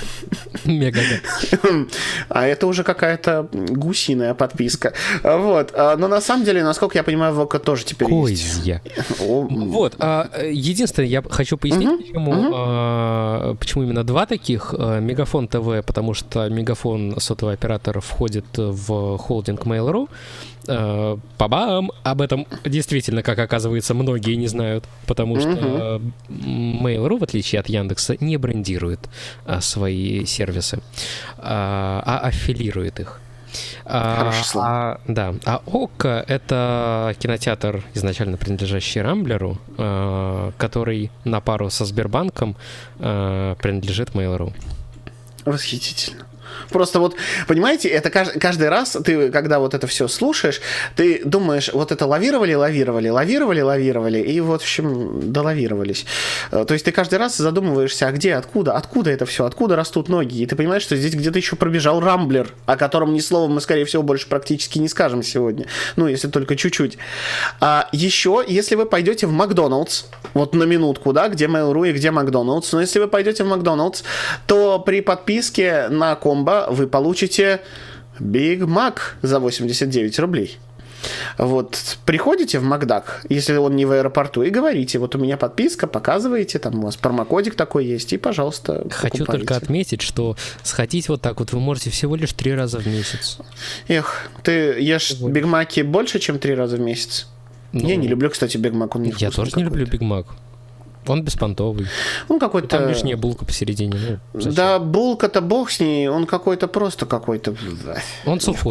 Мегаго. А это уже какая-то гусиная подписка. Вот. Но на самом деле, насколько я понимаю, в Окко тоже теперь есть. Вот. Единственное, я хочу пояснить, почему, почему именно два таких. Мегафон ТВ, потому что Мегафон, сотовый оператор, входит в холдинг Mail.ru. Па-бам! Об этом действительно, как оказывается, многие не знают, потому что uh-huh. Mail.ru, в отличие от Яндекса, не брендирует а, свои сервисы, а, а аффилирует их. Хорошо. А, да. А Окко — это кинотеатр, изначально принадлежащий Рамблеру, а, который на пару со Сбербанком а, принадлежит Mail.ru. Восхитительно. Просто вот, понимаете, это каждый, каждый раз ты, когда вот это все слушаешь, ты думаешь, вот это лавировали, лавировали, лавировали, лавировали, и вот, в общем, долавировались. То есть ты каждый раз задумываешься, а где, откуда, откуда это все, откуда растут ноги, и ты понимаешь, что здесь где-то еще пробежал Рамблер, о котором ни слова мы, скорее всего, больше практически не скажем сегодня, ну, если только чуть-чуть. А еще, если вы пойдете в Макдоналдс, вот на минутку, да, где Mail.ru и где Макдоналдс, но если вы пойдете в Макдоналдс, то при подписке на комбо вы получите Биг Мак за восемьдесят девять рублей. Вот, приходите в Макдак, если он не в аэропорту, и говорите, вот у меня подписка, показываете, там у вас промокодик такой есть, и, пожалуйста, Хочу покупайте. Только отметить, что сходить вот так вот вы можете всего лишь три раза в месяц. Эх, ты ешь Биг вот. Маки больше, чем три раза в месяц? Ну, я не люблю, кстати, Биг Мак, он не Я тоже не люблю Биг Мак. Он беспонтовый. Он какой-то... Там лишняя булка посередине. Ну, да, булка-то бог с ней, он какой-то просто какой-то... Он сухой.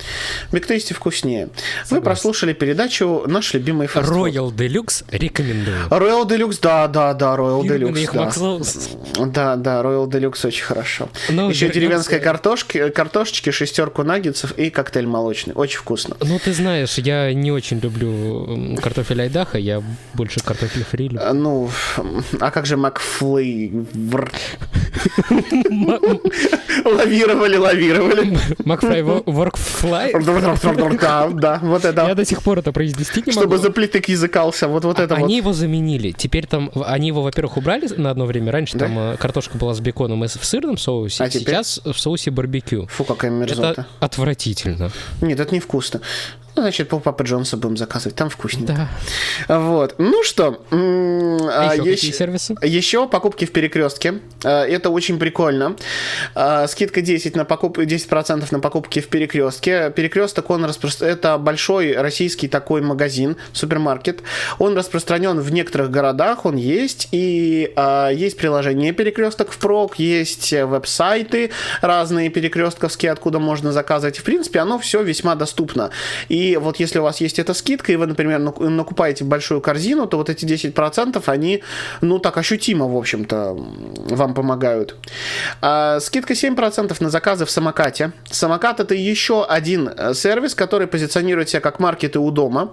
Big Tasty вкуснее. Согласен. Вы прослушали передачу «Наш любимый фастфуд». Royal Deluxe рекомендую. Royal Deluxe, да, да, да, Royal Deluxe. Да. да, да, Royal Deluxe очень хорошо. Но еще деревенской картошки, картошечки, шестерку наггетсов и коктейль молочный. Очень вкусно. Ну, ты знаешь, я не очень люблю картофель айдаха, я больше картофель фри люблю. Ну, а как же Макфлейвр? Лавировали, лавировали. Макфлай Воркфлай? Да, да, вот это. Я до сих пор это произнести не могу. Чтобы заплитык языкался, вот вот это вот. Они его заменили. Теперь там, они его, во-первых, убрали на одно время. Раньше Да? там картошка была с беконом и в сырном соусе, А теперь? Сейчас в соусе барбекю. Фу, какая мерзота. Это отвратительно. Нет, это невкусно. Ну, значит, по Папа Джонса будем заказывать, там вкусненько. Да. Вот. Ну что, а еще еще, какие сервисы? Еще покупки в Перекрестке. Это очень прикольно. Скидка десять на покуп... десять процентов на покупки в Перекрестке. Перекресток, он распро... это большой российский такой магазин, супермаркет. Он распространен в некоторых городах, он есть. И а, есть приложение Перекресток впрок, есть веб-сайты разные перекрестковские, откуда можно заказывать. В принципе, оно все весьма доступно. И И вот если у вас есть эта скидка, и вы, например, накупаете большую корзину, то вот эти десять процентов, они, ну, так ощутимо, в общем-то, вам помогают. А скидка семь процентов на заказы в Самокате. Самокат – это еще один сервис, который позиционирует себя как маркеты у дома.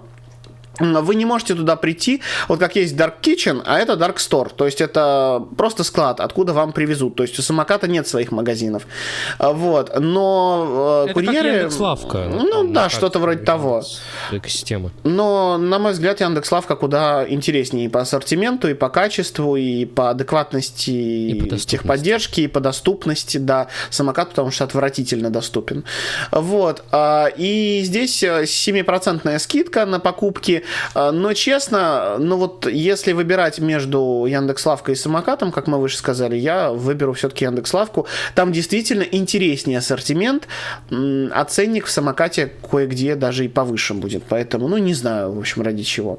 Вы не можете туда прийти, вот как есть Dark Kitchen, а это Dark Store, то есть это просто склад, откуда вам привезут, то есть у Самоката нет своих магазинов, вот, но это курьеры... Это как Яндекс.Лавка. Ну да, что-то вроде того. Экосистема. Но, на мой взгляд, Яндекс.Лавка куда интереснее и по ассортименту, и по качеству, и по адекватности, и по техподдержки, и по доступности, да, Самокат, потому что отвратительно доступен. Вот, и здесь семипроцентная скидка на покупки. Но честно, ну вот если выбирать между Яндекс.Лавкой и Самокатом, как мы выше сказали, я выберу все-таки Яндекс.Лавку. Там действительно интереснее ассортимент, а ценник в Самокате кое-где даже и повыше будет. Поэтому, ну не знаю, в общем, ради чего.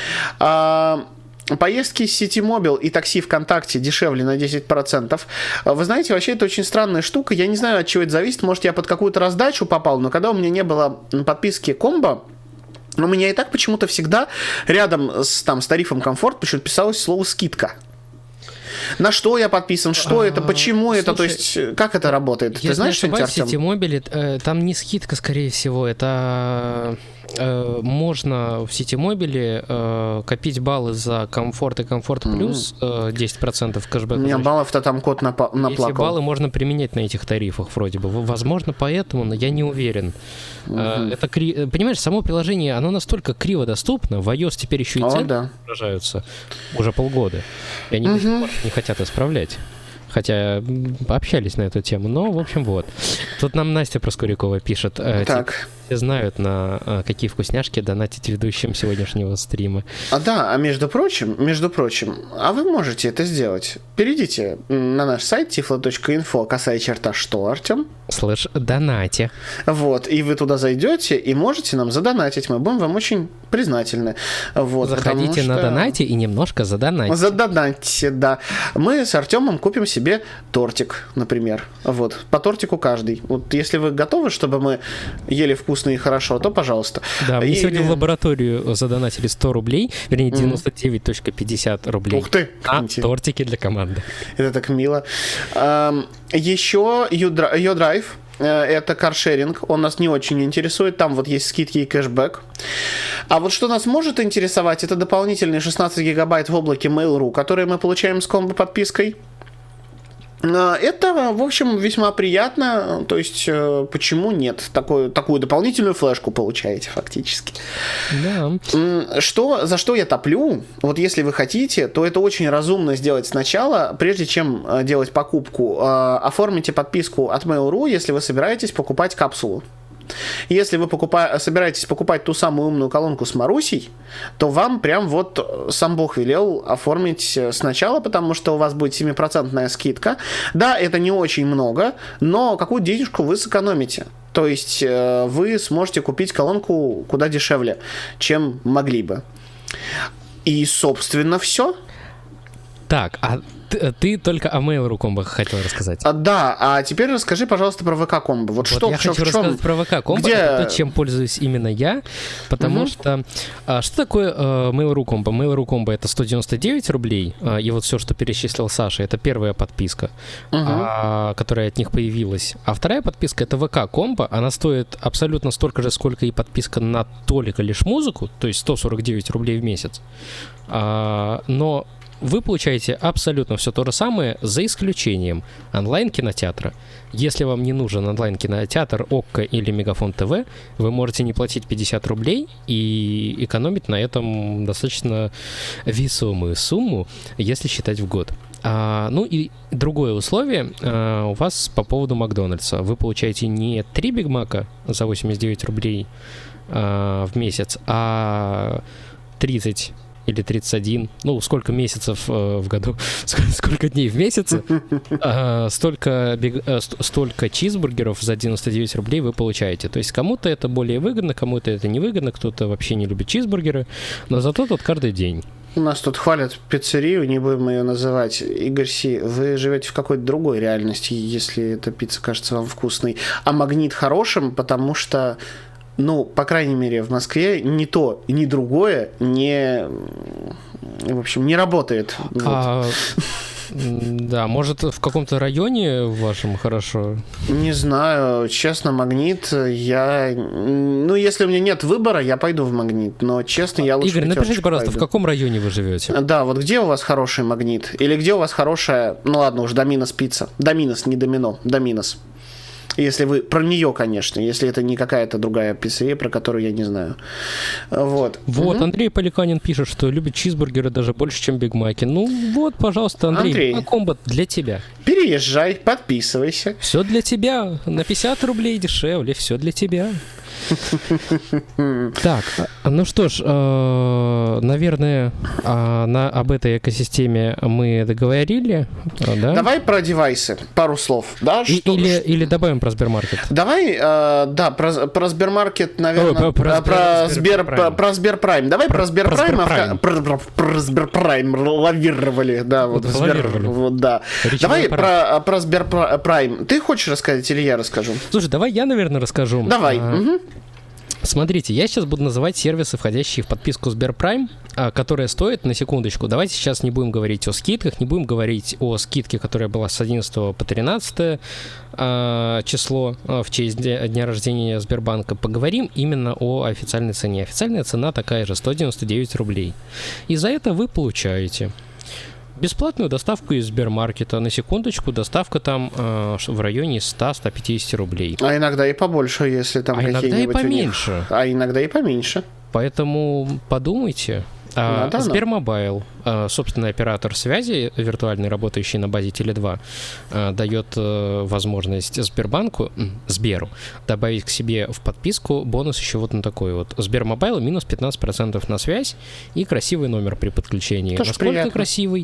А... Поездки с Ситимобил и такси ВКонтакте дешевле на десять процентов. Вы знаете, вообще это очень странная штука. Я не знаю, от чего это зависит. Может, я под какую-то раздачу попал, но когда у меня не было подписки комбо, у меня и так почему-то всегда рядом с, там, с тарифом комфорт почему-то писалось слово «скидка». На что я подписан, что а, это, почему слушай, это, то есть как это работает? Ты знаешь, что-нибудь, Артем? В Ситимобиле э, там не скидка, скорее всего, это э, можно в Ситимобиле э, копить баллы за комфорт и комфорт плюс э, десять процентов кэшбэка. У меня баллов-то там кот напа- наплакал. Эти баллы можно применять на этих тарифах вроде бы. Возможно, поэтому, но я не уверен. Угу. Э, это кри... Понимаешь, само приложение, оно настолько криво доступно, в iOS теперь еще и О, цены да. отражаются уже полгода. И они угу. до сих пор не хотят исправлять. Хотя общались на эту тему. Но, в общем, вот. Тут нам Настя Проскурякова пишет. Так. Типа, все знают, на какие вкусняшки донатить ведущим сегодняшнего стрима. А да, а между прочим, между прочим, а вы можете это сделать. Перейдите на наш сайт тифло точка инфо, касая черта что, Артем? Слэш донате. Вот, и вы туда зайдете и можете нам задонатить. Мы будем вам очень признательны. Вот, заходите что... на донате и немножко задонатьте. Задонатьте, да. Мы с Артемом купим себе тортик, например. Вот, по тортику каждый. Вот если вы готовы, чтобы мы ели вкусно и хорошо, то пожалуйста. Да, мы и... сегодня в лабораторию задонатили сто рублей, вернее, девяносто девять целых пятьдесят рублей. Ух ты! А тортики для команды. Это так мило. Еще YouDrive. Это каршеринг, он нас не очень интересует, там вот есть скидки и кэшбэк. А вот что нас может интересовать, это дополнительные шестнадцать гигабайт в облаке Mail.ru, которые мы получаем с комбо-подпиской. Это, в общем, весьма приятно, то есть, почему нет? Такую, такую дополнительную флешку получаете фактически. Да. Что, за что я топлю? Вот если вы хотите, то это очень разумно сделать сначала, прежде чем делать покупку. Оформите подписку от Mail.ru, если вы собираетесь покупать капсулу. Если вы покупа... собираетесь покупать ту самую умную колонку с Марусей, то вам прям вот сам Бог велел оформить сначала, потому что у вас будет семипроцентная скидка. Да, это не очень много, но какую денежку вы сэкономите. То есть вы сможете купить колонку куда дешевле, чем могли бы. И, собственно, все. Так, а ты, ты только о Mail.ru комбо хотел рассказать. А, да, а теперь расскажи, пожалуйста, про ВК комбо. Вот, вот что, я в, хочу в чем... рассказать про ВК комбо. Где... Это то, чем пользуюсь именно я, потому угу. что... А, что такое а, Mail.ru комбо? Mail.ru комбо — это сто девяносто девять рублей, а, и вот все, что перечислил Саша, это первая подписка, угу. а, которая от них появилась. А вторая подписка — это ВК комбо. Она стоит абсолютно столько же, сколько и подписка на только лишь музыку, то есть сто сорок девять рублей в месяц. А, но вы получаете абсолютно все то же самое, за исключением онлайн-кинотеатра. Если вам не нужен онлайн-кинотеатр, ОККО или Мегафон ТВ, вы можете не платить пятьдесят рублей и экономить на этом достаточно весомую сумму, если считать в год. А, ну и другое условие а, у вас по поводу Макдональдса. Вы получаете не три Биг Мака за восемьдесят девять рублей а, в месяц, а тридцать или тридцать один, ну, сколько месяцев э, в году, сколько, сколько дней в месяце, э, столько, биг, э, столько чизбургеров за девяносто девять рублей вы получаете. То есть кому-то это более выгодно, кому-то это невыгодно, кто-то вообще не любит чизбургеры, но зато тут каждый день. У нас тут хвалят пиццерию, не будем ее называть. Игорь Си, вы живете в какой-то другой реальности, если эта пицца кажется вам вкусной, а Магнит хорошим, потому что... Ну, по крайней мере, в Москве ни то, ни другое не, в общем, не работает. А, вот. Да, может, в каком-то районе вашем хорошо? Не знаю, честно, Магнит, я... Ну, если у меня нет выбора, я пойду в Магнит, но, честно, я лучше Игорь, напишите, пожалуйста, пойду. В каком районе вы живете? Да, вот где у вас хороший Магнит? Или где у вас хорошая, ну ладно уж, Доминос пицца. Доминос, не Домино, Доминос. Если вы про нее, конечно, если это не какая-то другая пиццерия, про которую я не знаю. Вот. Вот, угу. Андрей Поликанин пишет, что любит чизбургеры даже больше, чем бигмаки. Ну вот, пожалуйста, Андрей, Андрей. А комбо для тебя. Переезжай, подписывайся. Все для тебя. На пятьдесят рублей дешевле, все для тебя. Так, ну что ж, э, наверное, э, на, об этой экосистеме мы договорили, да? Давай про девайсы, пару слов, да? И, что, или, что... или добавим про Сбермаркет. Давай, э, да, про, про Сбермаркет, наверное, О, про, про, про, Сбер, Сбер, Сбер про, про Сберпрайм. Давай про, про Сберпрайм, про, Сберпрайм. Про, про, про Сберпрайм лавировали, да, вот, вот Сбер, вот, да. Давай про, про Сберпрайм. Ты хочешь рассказать или я расскажу? Слушай, давай я, наверное, расскажу. Давай. А, угу. Смотрите, я сейчас буду называть сервисы, входящие в подписку Сберпрайм, которая стоит, на секундочку, давайте сейчас не будем говорить о скидках, не будем говорить о скидке, которая была с одиннадцатого по тринадцатое число в честь дня рождения Сбербанка. Поговорим именно о официальной цене. Официальная цена такая же, сто девяносто девять рублей. И за это вы получаете бесплатную доставку из Сбермаркета. На секундочку, доставка там э, в районе сто - сто пятьдесят рублей. А иногда и побольше, если там а какие-нибудь иногда и поменьше. У них... А иногда и поменьше. Поэтому подумайте. А, ну, Сбермобайл, а, собственный оператор связи виртуальный, работающий на базе Теле два, а, дает а, возможность Сбербанку, Сберу, добавить к себе в подписку бонус еще вот на такой вот. Сбермобайл минус пятнадцать процентов на связь и красивый номер при подключении. Тоже Насколько приятно. Красивый?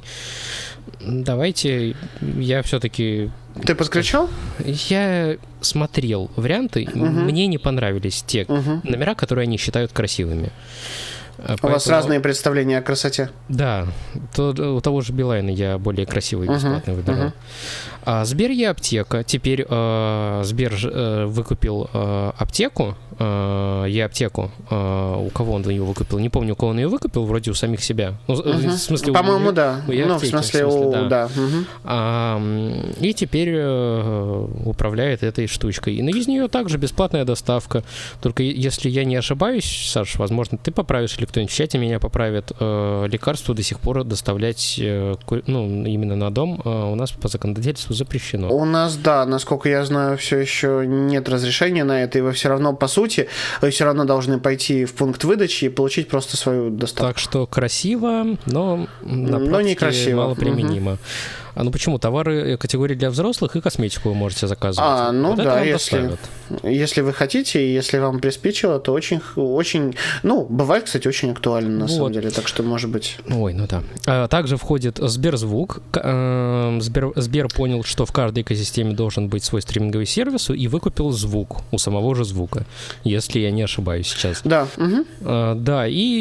Давайте я все-таки... Ты подключал? Я смотрел варианты, угу. Мне не понравились те угу. номера, которые они считают красивыми. Поэтому... У вас разные представления о красоте. Да, то, у того же Билайна я более красивый и бесплатный uh-huh, выбирал. Uh-huh. А, Сбер и аптека. Теперь а, Сбер а, выкупил а, аптеку, а, e-аптеку. А, у кого он ее выкупил? Не помню, у кого он ее выкупил, вроде у самих себя. Ну, uh-huh. в смысле, По-моему, у, да. У e-аптеки, ну, в смысле, в смысле, у... да. да. Uh-huh. А, и теперь а, управляет этой штучкой. И из нее также бесплатная доставка. Только если я не ошибаюсь, Саш, возможно, ты поправишь или кто-нибудь в чате меня поправит, э, лекарства до сих пор доставлять э, ну, именно на дом э, у нас по законодательству запрещено. У нас, да, насколько я знаю, все еще нет разрешения на это, и вы все равно, по сути, вы все равно должны пойти в пункт выдачи и получить просто свою доставку. Так что красиво, но на практике но некрасиво. Мало применимо. Угу. А ну почему? Товары категории для взрослых и косметику вы можете заказывать. А, ну вот да, если, если вы хотите, и если вам приспичило, то очень, очень, ну, бывает, кстати, очень актуально на вот. самом деле, так что, может быть... Ой, ну да. А, также входит Сберзвук. Сбер, Сбер понял, что в каждой экосистеме должен быть свой стриминговый сервис, и выкупил звук у самого же звука, если я не ошибаюсь сейчас. Да. Угу. А, да, и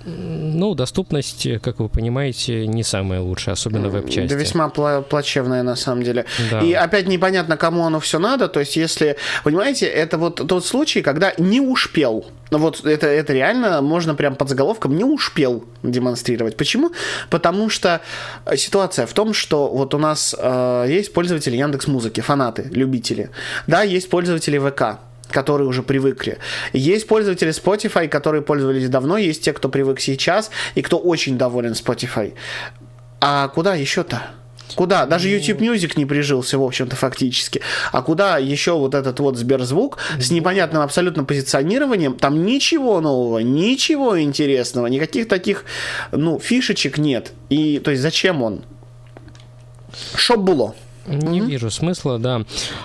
Ну, доступность, как вы понимаете, не самая лучшая, особенно в веб-части. Да весьма плачевная, на самом деле. Да. И опять непонятно, кому оно все надо. То есть, если, понимаете, это вот тот случай, когда не успел. Вот это, это реально можно прям под заголовком «не успел» демонстрировать. Почему? Потому что ситуация в том, что вот у нас э, есть пользователи Яндекс.Музыки, фанаты, любители. Да, есть пользователи ВК, которые уже привыкли. Есть пользователи Spotify, которые пользовались давно, есть те, кто привык сейчас, и кто очень доволен Spotify. А куда еще-то? Куда? Даже YouTube Music не прижился, в общем-то, фактически. А куда еще вот этот вот Сберзвук с непонятным абсолютно позиционированием? Там ничего нового, ничего интересного, никаких таких, ну, фишечек нет. И, то есть, зачем он? Шо было? Не Mm-hmm. вижу смысла, да.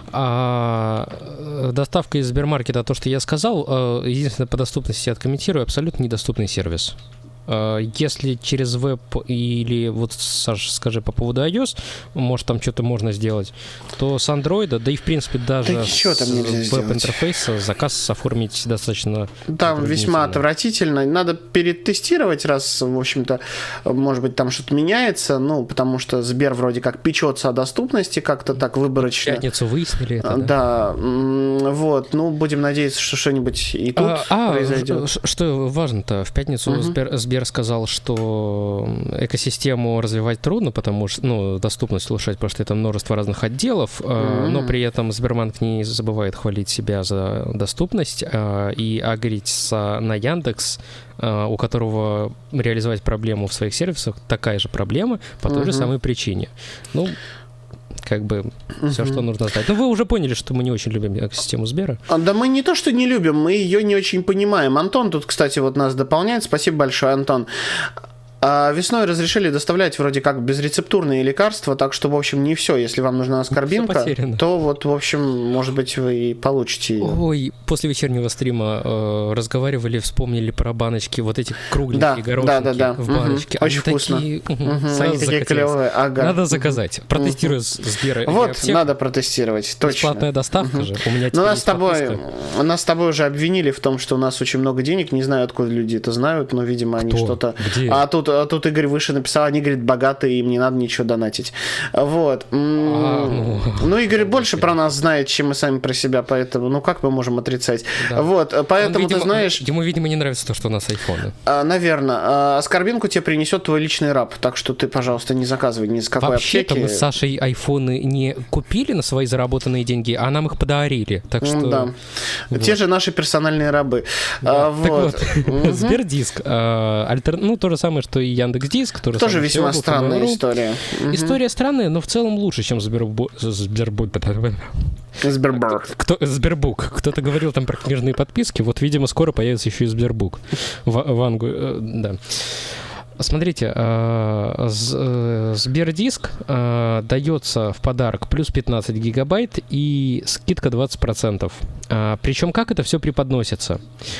А, доставка из Сбермаркета, то, что я сказал, единственное, по доступности откомментирую, абсолютно недоступный сервис. Если через веб или вот, Саш, скажи по поводу iOS, может там что-то можно сделать, то с Android, да и в принципе даже да с веб-интерфейса заказ оформить достаточно там весьма отвратительно. Надо перетестировать, раз, в общем-то, может быть, там что-то меняется, ну, потому что Сбер вроде как печется о доступности как-то так выборочно. В пятницу выяснили это, да? Да, вот, ну, будем надеяться, что что-нибудь и тут а, произойдет. А, что важно-то, в пятницу угу. Сбер, Сбер сказал, что экосистему развивать трудно, потому что, ну, доступность улучшать, потому что это множество разных отделов, mm-hmm. но при этом Сбербанк не забывает хвалить себя за доступность и агрить на Яндекс, у которого реализовать проблему в своих сервисах такая же проблема по той mm-hmm. же самой причине. Ну, как бы uh-huh. все, что нужно знать. Но вы уже поняли, что мы не очень любим экосистему Сбера. Да мы не то, что не любим, мы ее не очень понимаем. Антон тут, кстати, вот нас дополняет. Спасибо большое, Антон. А весной разрешили доставлять вроде как безрецептурные лекарства, так что, в общем, не все. Если вам нужна аскорбинка, то вот, в общем, может быть, вы и получите ее. Ой, после вечернего стрима э, разговаривали, вспомнили про баночки, вот эти кругленькие да, горошинки да, да, да. в баночке. Угу. Очень Они вкусно. Такие, угу, угу. Они такие клевые. Ага. Надо заказать. Угу. Протестируй угу. Сбера. Вот, аптек. надо протестировать, точно. Бесплатная доставка угу. же. У меня Но нас с тобой, нас с тобой уже обвинили в том, что у нас очень много денег. Не знаю, откуда люди это знают, но, видимо, они Кто? что-то... Где? А тут, а тут Игорь выше написал, они, говорит, богатые, им не надо ничего донатить. Вот. А, ну... ну, Игорь больше про нас знает, чем мы сами про себя, поэтому, ну, как мы можем отрицать? Да. Вот, поэтому, Он, видимо, ты знаешь... Ему, видимо, не нравится то, что у нас айфоны. А, наверное. Аскорбинку тебе принесет твой личный раб, так что ты, пожалуйста, не заказывай ни с какой Вообще-то аптеки. мы с Сашей айфоны не купили на свои заработанные деньги, а нам их подарили, так что... Да. Вот. Те же наши персональные рабы. Да. А, вот. Так вот, Сбердиск. Ну, то же самое, что и Яндекс.Диск. Тоже весьма странная история. История странная, но в целом лучше, чем Сбербук. Сбербук. Кто, Сбербук. Кто-то говорил там про книжные подписки. Вот, видимо, скоро появится еще и Сбербук. В, в Ангу, да. Смотрите, Сбердиск дается в подарок плюс пятнадцать гигабайт и скидка двадцать процентов. Причем как это все преподносится?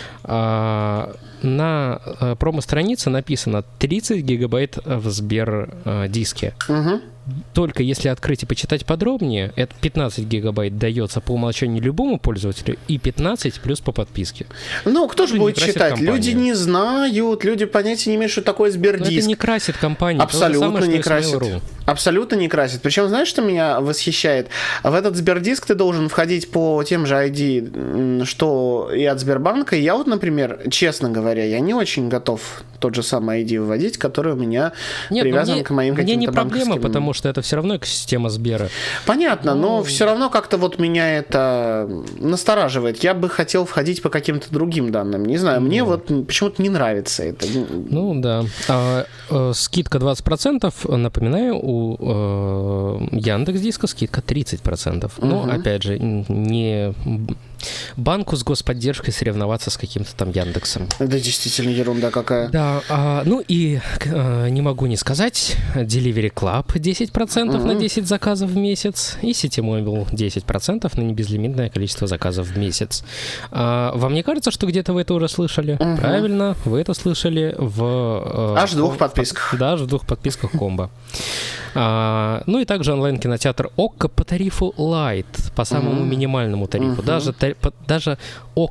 На промо-странице написано тридцать гигабайт в Сбердиске. Угу. Только если открыть и почитать подробнее, это пятнадцать гигабайт дается по умолчанию любому пользователю и пятнадцать плюс по подписке. Ну, кто же будет читать? Компанию. Люди не знают, люди понятия не имеют, что такое Сбердиск. Но это не красит компанию. Абсолютно не красит. Абсолютно не красит. Причем, знаешь, что меня восхищает? В этот Сбердиск ты должен входить по тем же ай ди, что и от Сбербанка. И я вот, например, честно говоря, я не очень готов тот же самый ай ди вводить, который у меня Нет, привязан мне, к моим каким-то мне не банковским... проблема, потому что это все равно экосистема Сбера. Понятно, но, но все равно как-то вот меня это настораживает. Я бы хотел входить по каким-то другим данным. Не знаю, мне ну. вот почему-то не нравится это. Ну да. А, э, скидка двадцать процентов, напоминаю, у э, Яндекс.Диска скидка тридцать процентов. Угу. Но, опять же, не... банку с господдержкой соревноваться с каким-то там Яндексом. Это действительно ерунда какая. Да, а, ну и а, не могу не сказать, Delivery Club десять процентов uh-huh. на десять заказов в месяц и Ситимобил десять процентов на небезлимитное количество заказов в месяц. А, вам не кажется, что где-то вы это уже слышали? Uh-huh. Правильно, вы это слышали в... Аж в двух подписках. Да, аж в двух подписках комбо. А, ну и также онлайн-кинотеатр ОККО по тарифу Lite, по самому uh-huh. минимальному тарифу. Uh-huh. Даже, та, по, даже ОККО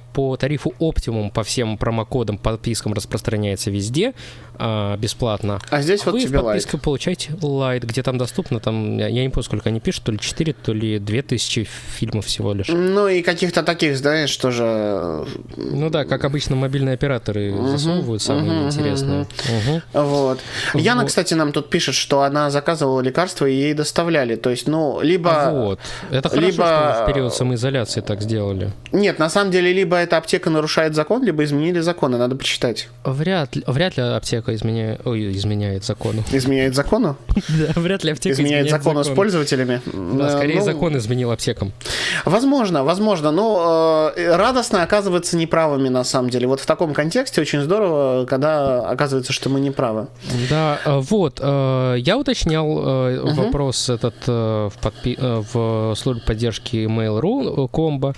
по тарифу Optimum по всем промокодам, подпискам распространяется везде а, бесплатно. А здесь а вот вы тебе в подписке Lite. Получаете Lite, где там доступно, там, я не помню, сколько они пишут, то ли четыре, то ли две тысячи фильмов всего лишь. Ну и каких-то таких, знаешь, тоже... Ну да, как обычно мобильные операторы uh-huh, засовывают самые uh-huh, интересные. Uh-huh. Uh-huh. Вот. вот. Яна, кстати, нам тут пишет, что она заказывала лекарства и ей доставляли. То есть, ну, либо... А вот. Это хорошо, либо... что в период самоизоляции так сделали. Нет, на самом деле, либо эта аптека нарушает закон, либо изменили законы, надо почитать. Вряд ли, вряд ли аптека изменяет, ой, изменяет закону. Изменяет закону? Да, вряд ли аптека изменяет, изменяет закону с пользователями? Да, скорее закон изменил аптекам. Возможно, возможно, но э, радостно оказываться неправыми на самом деле. Вот в таком контексте очень здорово, когда оказывается, что мы неправы. Да, вот, э, я уточнял э, угу. вопрос этот э, в, подпи- э, в службе поддержки Mail.ru комбо.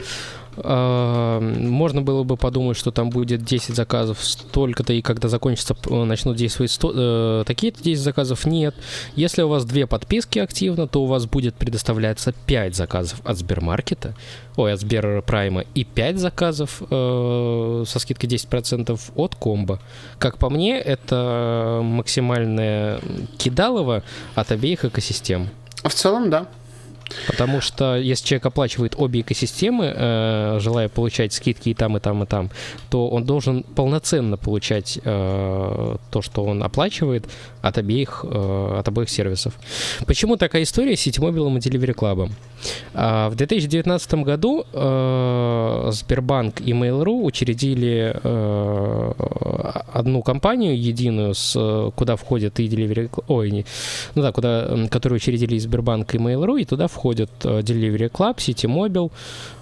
Можно было бы подумать, что там будет десять заказов столько-то, и когда закончится, начнут действовать сто, э, такие-то десять заказов. Нет. Если у вас две подписки активно, то у вас будет предоставляться пять заказов от Сбермаркета, ой, от Сберпрайма, и пять заказов э, со скидкой десять процентов от комбо. Как по мне, это максимальное кидалово от обеих экосистем. В целом, да. Потому что если человек оплачивает обе экосистемы, э, желая получать скидки и там, и там, и там, то он должен полноценно получать э, то, что он оплачивает от обеих, э, от обоих сервисов. Почему такая история с Ситимобилом и Delivery Club? А в две тысячи девятнадцатом году э, Сбербанк и Mail.ru учредили э, одну компанию единую, с, куда входят и Delivery Club, ой, не, ну да, куда, которую учредили и Сбербанк и Mail.ru, и туда входят Delivery Club, Ситимобил,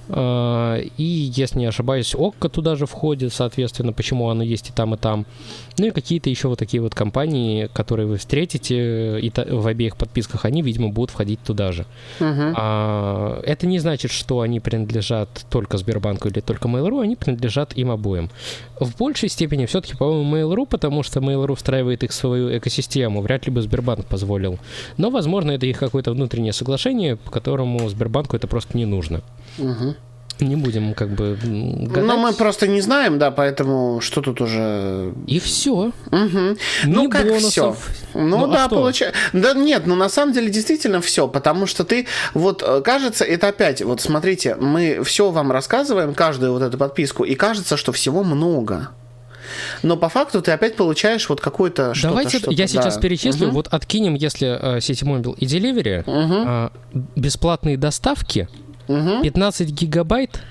и, если не ошибаюсь, Окко туда же входит, соответственно, почему оно есть и там, и там. Ну и какие-то еще вот такие вот компании, которые вы встретите и в обеих подписках, они, видимо, будут входить туда же. Uh-huh. А, это не значит, что они принадлежат только Сбербанку или только Mail.ru, они принадлежат им обоим. В большей степени все-таки, по-моему, Mail.ru, потому что Mail.ru встраивает их в свою экосистему, вряд ли бы Сбербанк позволил. Но, возможно, это их какое-то внутреннее соглашение, по которому Сбербанку это просто не нужно. Uh-huh. Не будем как бы гадать. Но мы просто не знаем, да, поэтому что тут уже... И все. Угу. Ну, как все? Ну, ну да, а получается. Да нет, ну на самом деле действительно все, потому что ты, вот кажется, это опять, вот смотрите, мы все вам рассказываем, каждую вот эту подписку, и кажется, что всего много. Но по факту ты опять получаешь вот какое-то что-то. Давайте что-то, я сейчас да. перечислю. Угу. Вот откинем, если uh, Ситимобил и Delivery, угу. uh, бесплатные доставки, угу. пятнадцать гигабайт.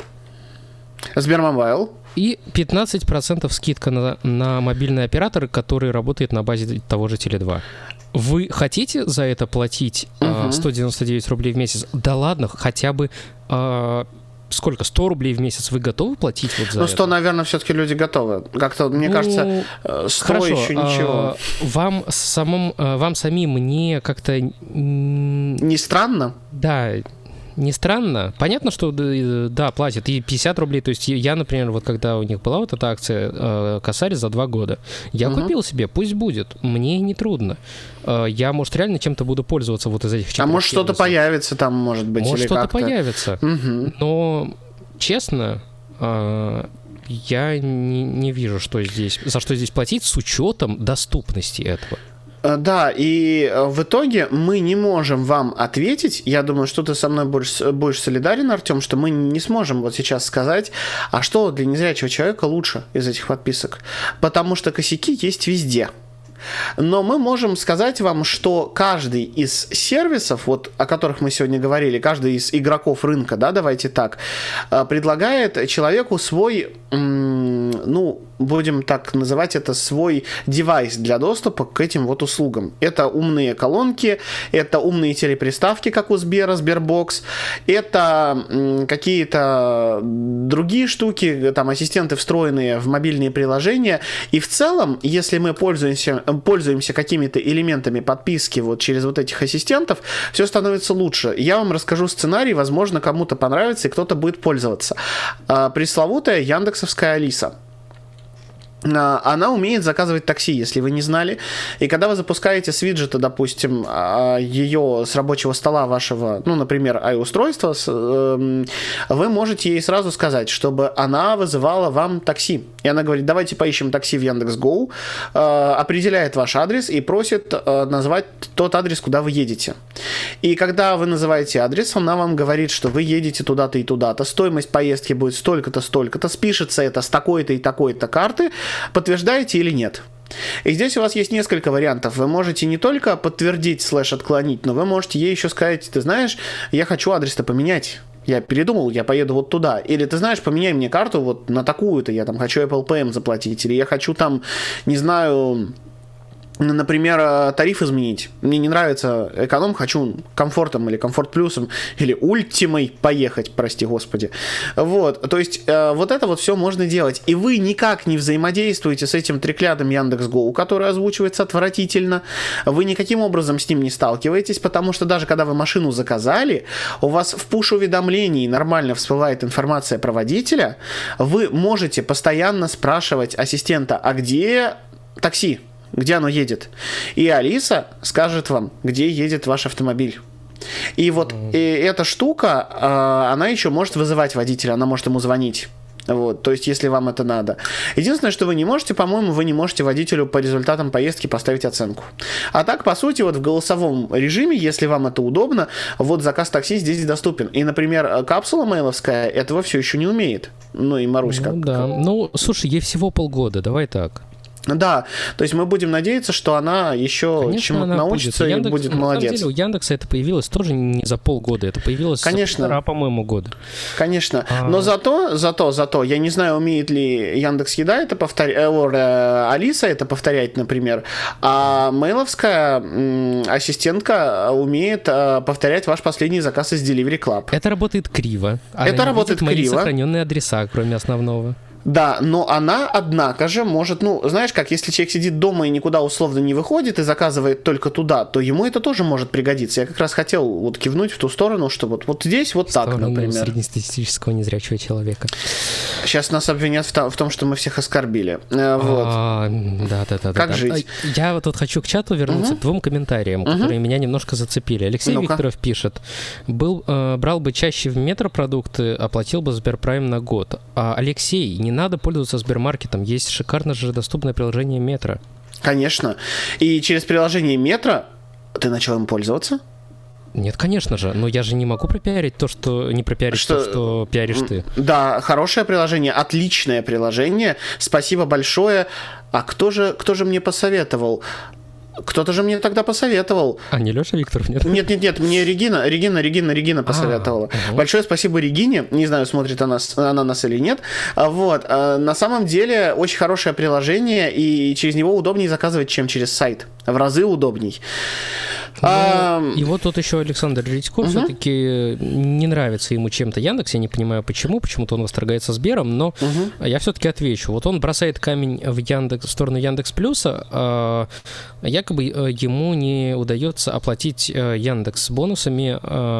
Сбермобайл. И пятнадцать процентов скидка на, на мобильный оператор, который работает на базе того же Теле два. Вы хотите за это платить uh-huh. сто девяносто девять рублей в месяц? Да ладно, хотя бы... Uh, сколько? сто рублей в месяц вы готовы платить вот за ну, сто, это? наверное, все-таки люди готовы. Как-то, мне ну, кажется, сто хорошо, еще ничего. А, вам, самым, вам самим не как-то... Не странно? Да, не странно. Понятно, что да, платят и пятьдесят рублей. То есть я, например, вот когда у них была вот эта акция э, Косарь за два года, я угу. купил себе, пусть будет. Мне не трудно. Э, я, может, реально чем-то буду пользоваться вот из этих четырех. А может, что-то появится там, может быть, может, или что-то как-то. появится. Угу. Но, честно, э, я не, не вижу, что здесь, за что здесь платить с учетом доступности этого. Да, и в итоге мы не можем вам ответить. Я думаю, что ты со мной будешь, будешь солидарен, Артем, что мы не сможем вот сейчас сказать, а что для незрячего человека лучше из этих подписок. Потому что косяки есть везде. Но мы можем сказать вам, что каждый из сервисов, вот, о которых мы сегодня говорили, каждый из игроков рынка, да, давайте так, предлагает человеку свой, ну, будем так называть это, свой девайс для доступа к этим вот услугам. Это умные колонки, это умные телеприставки, как у Сбера, Сбербокс, это какие-то другие штуки, там, ассистенты, встроенные в мобильные приложения. И в целом, если мы пользуемся, пользуемся какими-то элементами подписки вот через вот этих ассистентов, все становится лучше. Я вам расскажу сценарий, возможно, кому-то понравится и кто-то будет пользоваться. Пресловутая яндексовская Алиса. она умеет заказывать такси, если вы не знали. И когда вы запускаете с виджета, допустим, ее с рабочего стола вашего, ну, например, ай-устройства, вы можете ей сразу сказать, чтобы она вызывала вам такси. И она говорит, давайте поищем такси в Яндекс.Гоу, определяет ваш адрес и просит назвать тот адрес, куда вы едете. И когда вы называете адрес, она вам говорит, что вы едете туда-то и туда-то, стоимость поездки будет столько-то, столько-то, спишется это с такой-то и такой-то карты, подтверждаете или нет. И здесь у вас есть несколько вариантов. Вы можете не только подтвердить слэш отклонить, но вы можете ей еще сказать, ты знаешь, я хочу адрес-то поменять. Я передумал, я поеду вот туда. Или ты знаешь, поменяй мне карту вот на такую-то, я там хочу Apple Pay заплатить. Или я хочу там, не знаю... Например, тариф изменить. Мне не нравится эконом, хочу комфортом или комфорт плюсом или ультимой поехать, прости господи. Вот, то есть э, вот это вот все можно делать. И вы никак не взаимодействуете с этим треклятым Яндекс.Гоу, который озвучивается отвратительно. Вы никаким образом с ним не сталкиваетесь, потому что даже когда вы машину заказали, у вас в пуш-уведомлении нормально всплывает информация про водителя, вы можете постоянно спрашивать ассистента, а где такси? Где оно едет. И Алиса скажет вам, где едет ваш автомобиль. И вот и эта штука, она еще может вызывать водителя, она может ему звонить. Вот, то есть, если вам это надо. Единственное, что вы не можете, по-моему, вы не можете водителю по результатам поездки поставить оценку. А так, по сути, вот в голосовом режиме, если вам это удобно, вот заказ такси здесь доступен. И, например, капсула мейловская этого все еще не умеет. Ну и Марусь как... Ну, да. Ну, слушай, ей всего полгода, давай так. Да, то есть мы будем надеяться, что она еще чему-то научится будет. Яндекс, и будет на молодец. На самом деле у Яндекса это появилось тоже не за полгода, это появилось Конечно. за полтора, по-моему, года. Конечно, а... но зато, зато, зато, я не знаю, умеет ли Яндекс.Еда это повторять, э, Алиса это повторять, например, а мейловская м, ассистентка умеет э, повторять ваш последний заказ из Delivery Club. Это работает криво. А это работает мои криво. Сохраненные адреса, кроме основного. Да, но она, однако же, может, ну, знаешь, как, если человек сидит дома и никуда условно не выходит и заказывает только туда, то ему это тоже может пригодиться. Я как раз хотел вот кивнуть в ту сторону, что вот, вот здесь вот так, например. Среднестатистического незрячего человека. Сейчас нас обвинят в, том, в том, что мы всех оскорбили. Вот. А, да, да, да. Как да, жить? Я вот тут хочу к чату вернуться, угу. к двум комментариям, угу. которые меня немножко зацепили. Алексей Ну-ка. Викторов пишет: был, э, брал бы чаще в метро продукты, оплатил бы Сберпрайм на год. А, Алексей, не надо пользоваться Сбермаркетом, есть шикарно же доступное приложение Метро. Конечно. И через приложение Метро ты начал им пользоваться? Нет, конечно же, но я же не могу пропиарить то, что не пропиарить что, то, что пиаришь ты. Да, хорошее приложение, отличное приложение. Спасибо большое. А кто же, кто же мне посоветовал? Кто-то же мне тогда посоветовал. А не Леша Викторов, нет? Нет, нет, нет, мне Регина, Регина, Регина, Регина посоветовала. А, угу. Большое спасибо Регине. Не знаю, смотрит она, она нас или нет. Вот. На самом деле, очень хорошее приложение, и через него удобнее заказывать, чем через сайт. В разы удобней. Ну, а... И вот тут еще Александр Редько угу. все-таки не нравится ему чем-то Яндекс. Я не понимаю, почему. Почему-то он восторгается Сбером, но угу. я все-таки отвечу. Вот он бросает камень в, Яндекс, в сторону Яндекс Плюса, а якобы ему не удается оплатить Яндекс бонусами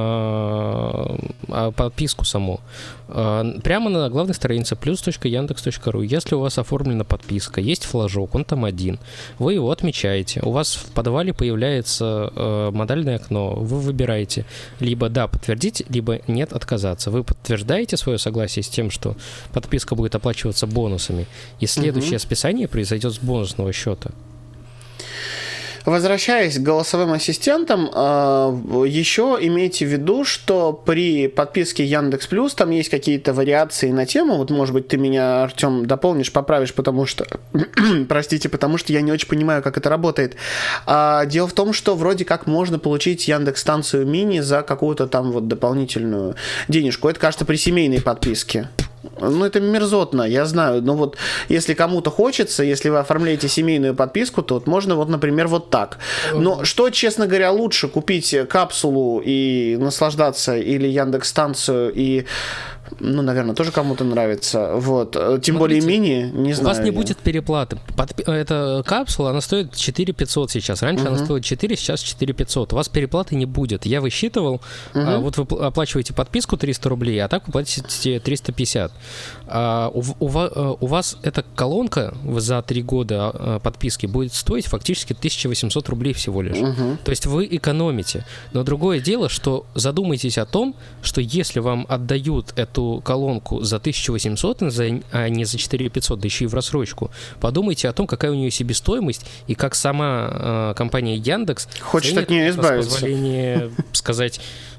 а, подписку саму. Прямо на главной странице плюс точка яндекс точка ру. Если у вас оформлена подписка, есть флажок, он там один, вы его отмечаете. У вас в подвале появляется э, модальное окно, вы выбираете либо да, подтвердить, либо нет, отказаться. Вы подтверждаете свое согласие с тем, что подписка будет оплачиваться бонусами, и следующее угу. списание произойдет с бонусного счета. Возвращаясь к голосовым ассистентам, еще имейте в виду, что при подписке Яндекс Плюс там есть какие-то вариации на тему. Вот, может быть, ты меня, Артем, дополнишь, поправишь, потому что, простите, потому что я не очень понимаю, как это работает. Дело в том, что вроде как можно получить Яндекс-станцию мини за какую-то там вот дополнительную денежку. Это, кажется, при семейной подписке. Ну, это мерзотно, я знаю. Но вот если кому-то хочется, если вы оформляете семейную подписку, то вот можно вот, например, вот так. Но что, честно говоря, лучше купить капсулу и наслаждаться или Яндекс-станцию и Ну, наверное, тоже кому-то нравится. Вот. Тем Смотрите, более мини, не знаю. У вас не я. будет переплаты. Под... Эта капсула, она стоит четыре тысячи пятьсот сейчас. Раньше угу. она стоила четыре, сейчас четыре тысячи пятьсот. У вас переплаты не будет. Я высчитывал, угу. а, вот вы оплачиваете подписку триста рублей, а так вы платите триста пятьдесят. А, у, у, у вас эта колонка за три года подписки будет стоить фактически тысяча восемьсот рублей всего лишь. Угу. То есть вы экономите. Но другое дело, что задумайтесь о том, что если вам отдают эту колонку за тысячу восемьсот, а не за четыре тысячи пятьсот, да еще и в рассрочку, подумайте о том, какая у нее себестоимость и как сама э, компания Яндекс хочет от нее избавиться. С позволения сказать...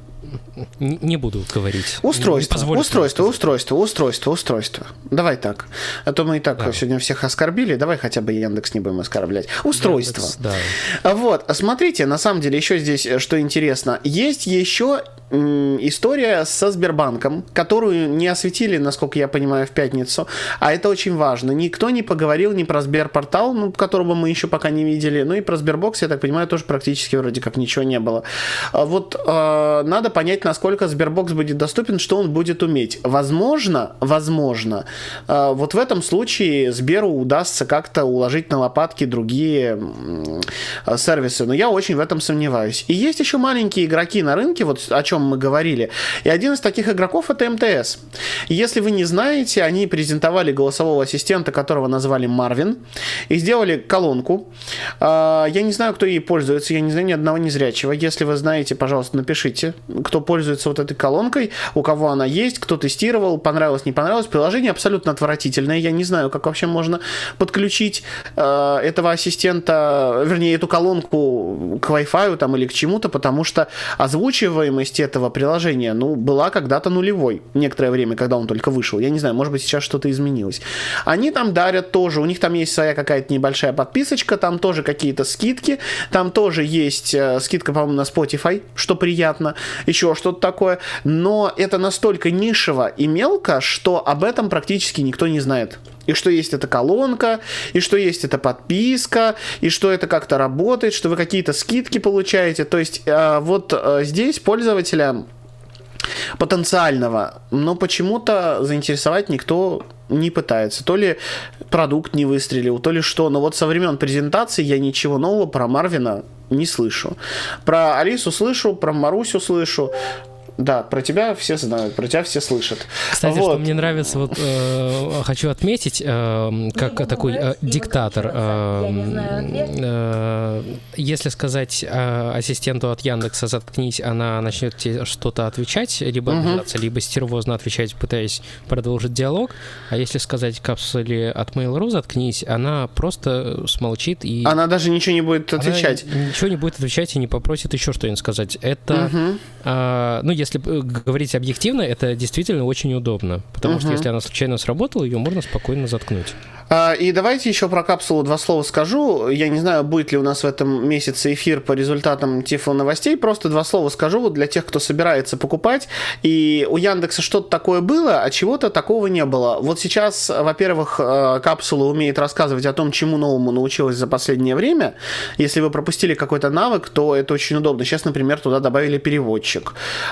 Не, не буду говорить. Устройство, устройство, устройство, устройство, устройство. Давай так. А то мы и так да. сегодня всех оскорбили. Давай хотя бы Яндекс не будем оскорблять. Устройство. Яндекс, да. Вот. Смотрите, на самом деле, еще здесь, что интересно, есть еще история со Сбербанком, которую не осветили, насколько я понимаю, в пятницу. А это очень важно. Никто не поговорил ни про Сберпортал, ну, которого мы еще пока не видели, ну и про Сбербокс, я так понимаю, тоже практически вроде как ничего не было. Вот э, надо понять, насколько Сбербокс будет доступен, что он будет уметь. Возможно, возможно, э, вот в этом случае Сберу удастся как-то уложить на лопатки другие э, сервисы, но я очень в этом сомневаюсь. И есть еще маленькие игроки на рынке, вот о чем мы говорили. И один из таких игроков — это эм тэ эс. Если вы не знаете, они презентовали голосового ассистента, которого назвали Марвин, и сделали колонку. Я не знаю, кто ей пользуется, я не знаю ни одного незрячего. Если вы знаете, пожалуйста, напишите, кто пользуется вот этой колонкой, у кого она есть, кто тестировал, понравилось, не понравилось. Приложение абсолютно отвратительное. Я не знаю, как вообще можно подключить этого ассистента, вернее, эту колонку к Wi-Fi там, или к чему-то, потому что озвучиваемость этого приложения, ну, была когда-то нулевой. Некоторое время, когда он только вышел. Я не знаю, может быть, сейчас что-то изменилось. Они там дарят тоже, у них там есть своя какая-то небольшая подписочка, там тоже какие-то скидки, там тоже есть э, скидка, по-моему, на Spotify, что приятно, еще что-то такое. Но это настолько нишево и мелко, что об этом практически никто не знает. И что есть эта колонка, и что есть эта подписка, и что это как-то работает, что вы какие-то скидки получаете. То есть э, вот э, здесь пользователя потенциального, но почему-то заинтересовать никто не пытается. То ли продукт не выстрелил, то ли что. Но вот со времен презентации я ничего нового про Марвина не слышу. Про Алису слышу, про Марусю слышу. Да, про тебя все знают, про тебя все слышат. Кстати, вот. Что мне нравится, вот э, хочу отметить, э, как ну, такой э, диктатор. Э, э, если сказать э, ассистенту от Яндекса «заткнись», она начнет тебе что-то отвечать, либо обижаться, uh-huh. либо стервозно отвечать, пытаясь продолжить диалог. А если сказать капсуле от Mail.ru «заткнись», она просто смолчит и... Она даже ничего не будет отвечать. Она ничего не будет отвечать и не попросит еще что-нибудь сказать. Это, uh-huh. э, ну, если говорить объективно, это действительно очень удобно, потому uh-huh. что если она случайно сработала, ее можно спокойно заткнуть. И давайте еще про капсулу два слова скажу. Я не знаю, будет ли у нас в этом месяце эфир по результатам Тифло новостей. Просто два слова скажу вот для тех, кто собирается покупать. И у Яндекса что-то такое было, а чего-то такого не было. Вот сейчас, во-первых, капсула умеет рассказывать о том, чему новому научилась за последнее время. Если вы пропустили какой-то навык, то это очень удобно. Сейчас, например, туда добавили переводчик.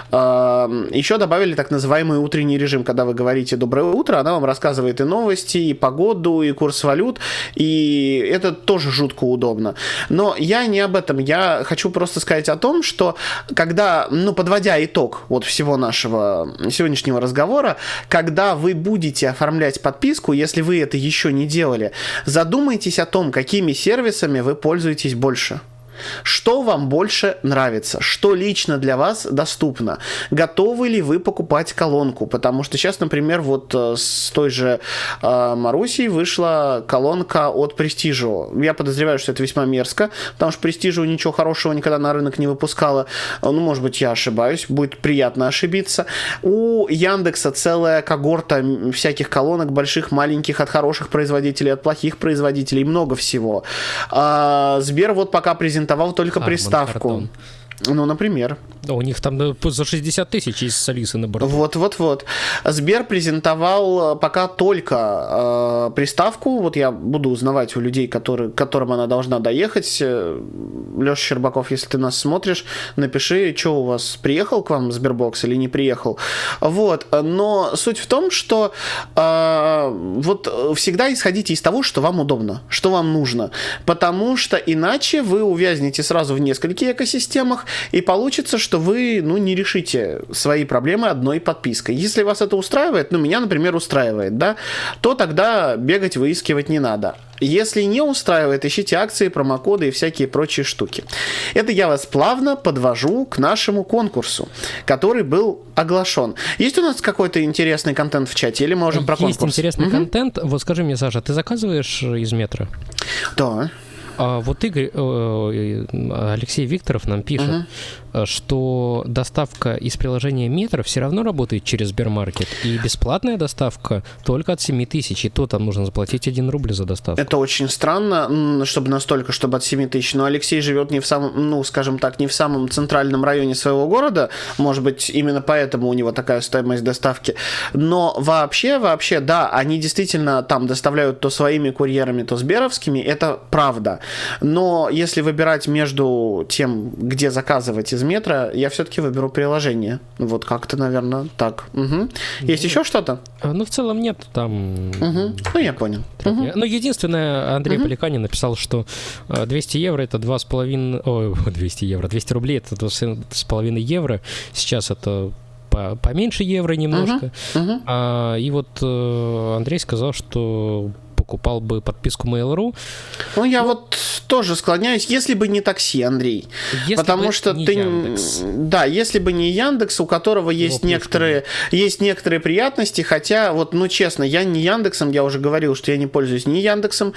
Еще добавили так называемый утренний режим. Когда вы говорите «доброе утро», она вам рассказывает и новости, и погоду, и курс валют, и это тоже жутко удобно. Но я не об этом, я хочу просто сказать о том, что когда, ну, подводя итог вот всего нашего сегодняшнего разговора, когда вы будете оформлять подписку, если вы это еще не делали, задумайтесь о том, какими сервисами вы пользуетесь больше. Что вам больше нравится? Что лично для вас доступно? Готовы ли вы покупать колонку? Потому что сейчас, например, вот с той же э, Марусей вышла колонка от Prestigio. Я подозреваю, что это весьма мерзко, потому что Prestigio ничего хорошего никогда на рынок не выпускала. Ну, может быть, я ошибаюсь. Будет приятно ошибиться. У Яндекса целая когорта всяких колонок, больших, маленьких, от хороших производителей, от плохих производителей. Много всего. А Сбер вот пока презентовал только а, приставку. Ну, например. Да, у них там да, за шестьдесят тысяч есть с Алисой на борту. Вот-вот-вот. Сбер презентовал пока только э, приставку. Вот я буду узнавать у людей, которые, к которым она должна доехать. Леша Щербаков, если ты нас смотришь, напиши, что у вас, приехал к вам Сбербокс или не приехал. Вот. Но суть в том, что э, вот всегда исходите из того, что вам удобно, что вам нужно. Потому что иначе вы увязнете сразу в нескольких экосистемах, и получится, что вы, ну, не решите свои проблемы одной подпиской. Если вас это устраивает, ну, меня, например, устраивает, да, то тогда бегать, выискивать не надо. Если не устраивает, ищите акции, промокоды и всякие прочие штуки. Это я вас плавно подвожу к нашему конкурсу, который был оглашен. Есть у нас какой-то интересный контент в чате, или мы можем про конкурс? Есть интересный угу. контент. Вот скажи мне, Саша, ты заказываешь из метро? Да. А вот Игорь, Алексей Викторов нам пишет, uh-huh. что доставка из приложения Метро все равно работает через Сбермаркет, и бесплатная доставка только от семи тысяч, и то там нужно заплатить один рубль за доставку. Это очень странно, чтобы настолько, чтобы от семи тысяч, но Алексей живет не в самом, ну, скажем так, не в самом центральном районе своего города, может быть, именно поэтому у него такая стоимость доставки, но вообще, вообще, да, они действительно там доставляют то своими курьерами, то сберовскими, это правда. Но если выбирать между тем, где заказывать из метро, я все-таки выберу приложение. Вот как-то, наверное, так. Угу. Есть ну, еще что-то? Ну, в целом нет, там... Угу. Ну, я понял. Угу. Ну, единственное, Андрей угу. Поликанин написал, что двести евро это два с половиной... Ой, двести евро, двести рублей это два с половиной евро. Сейчас это... поменьше евро немножко. Uh-huh, uh-huh. А, и вот э, Андрей сказал, что покупал бы подписку Mail.ru. Ну, я ну, вот тоже склоняюсь, если бы не такси, Андрей. Если потому бы что не ты... Яндекс. Да, если бы не Яндекс, у которого есть Его некоторые, есть некоторые приятности, хотя, вот, ну, честно, я не Яндексом, я уже говорил, что я не пользуюсь ни Яндексом,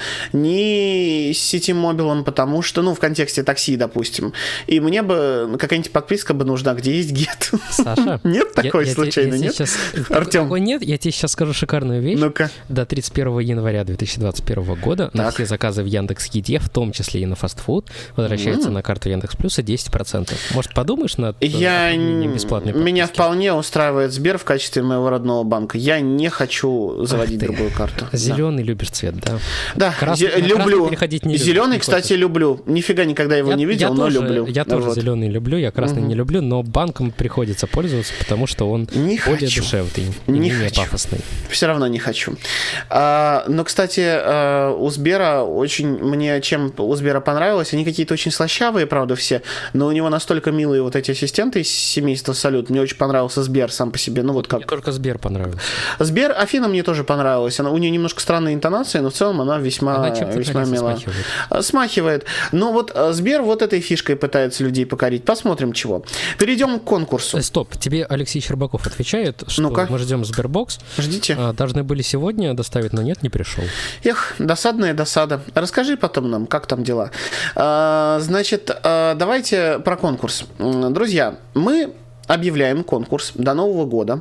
ни Ситимобилом, потому что, ну, в контексте такси, допустим. И мне бы какая-нибудь подписка бы нужна, где есть Гет. Саша? Нет такой я, случайно, я, я нет? Сейчас... Артем? Такой нет, я тебе сейчас скажу шикарную вещь. Ну-ка. До тридцать первого января две тысячи двадцать первого года так. на все заказы в Яндекс.Еде, в том числе и на фастфуд, возвращается mm. на карту Яндекс Плюса десять процентов. Может, подумаешь над я... бесплатной подпиской? Меня вполне устраивает Сбер в качестве моего родного банка. Я не хочу заводить другую карту. Зеленый да. любишь цвет, да? Да, красный, зе- люблю. Не Зеленый, не кстати, люблю. Нифига никогда его я, не видел, я но тоже, люблю. Я тоже вот. зеленый люблю, я красный угу. не люблю, но банком приходится пользоваться, потому что он не более хочу. душевный и не менее хочу. пафосный. Все равно не хочу. А, но, кстати, а, у Сбера очень... Мне чем у Сбера понравилось, они какие-то очень слащавые, правда, все, но у него настолько милые вот эти ассистенты из семейства Салют. Мне очень понравился Сбер сам по себе. Ну, вот как. Мне только Сбер понравился. Сбер, Афина мне тоже понравилась. Она, у нее немножко странная интонация, но в целом она весьма, она весьма мила. Смахивает. Смахивает. Но вот Сбер вот этой фишкой пытается людей покорить. Посмотрим, чего. Перейдем к конкурсу. Стоп, тебе Алексей Щербаков отвечает, что Ну-ка. мы ждем Сбербокс. Ждите. Должны были сегодня доставить, но нет, не пришел. Эх, досадная досада. Расскажи потом нам, как там дела. А, значит, а, давайте про конкурс. Друзья, мы объявляем конкурс до Нового года.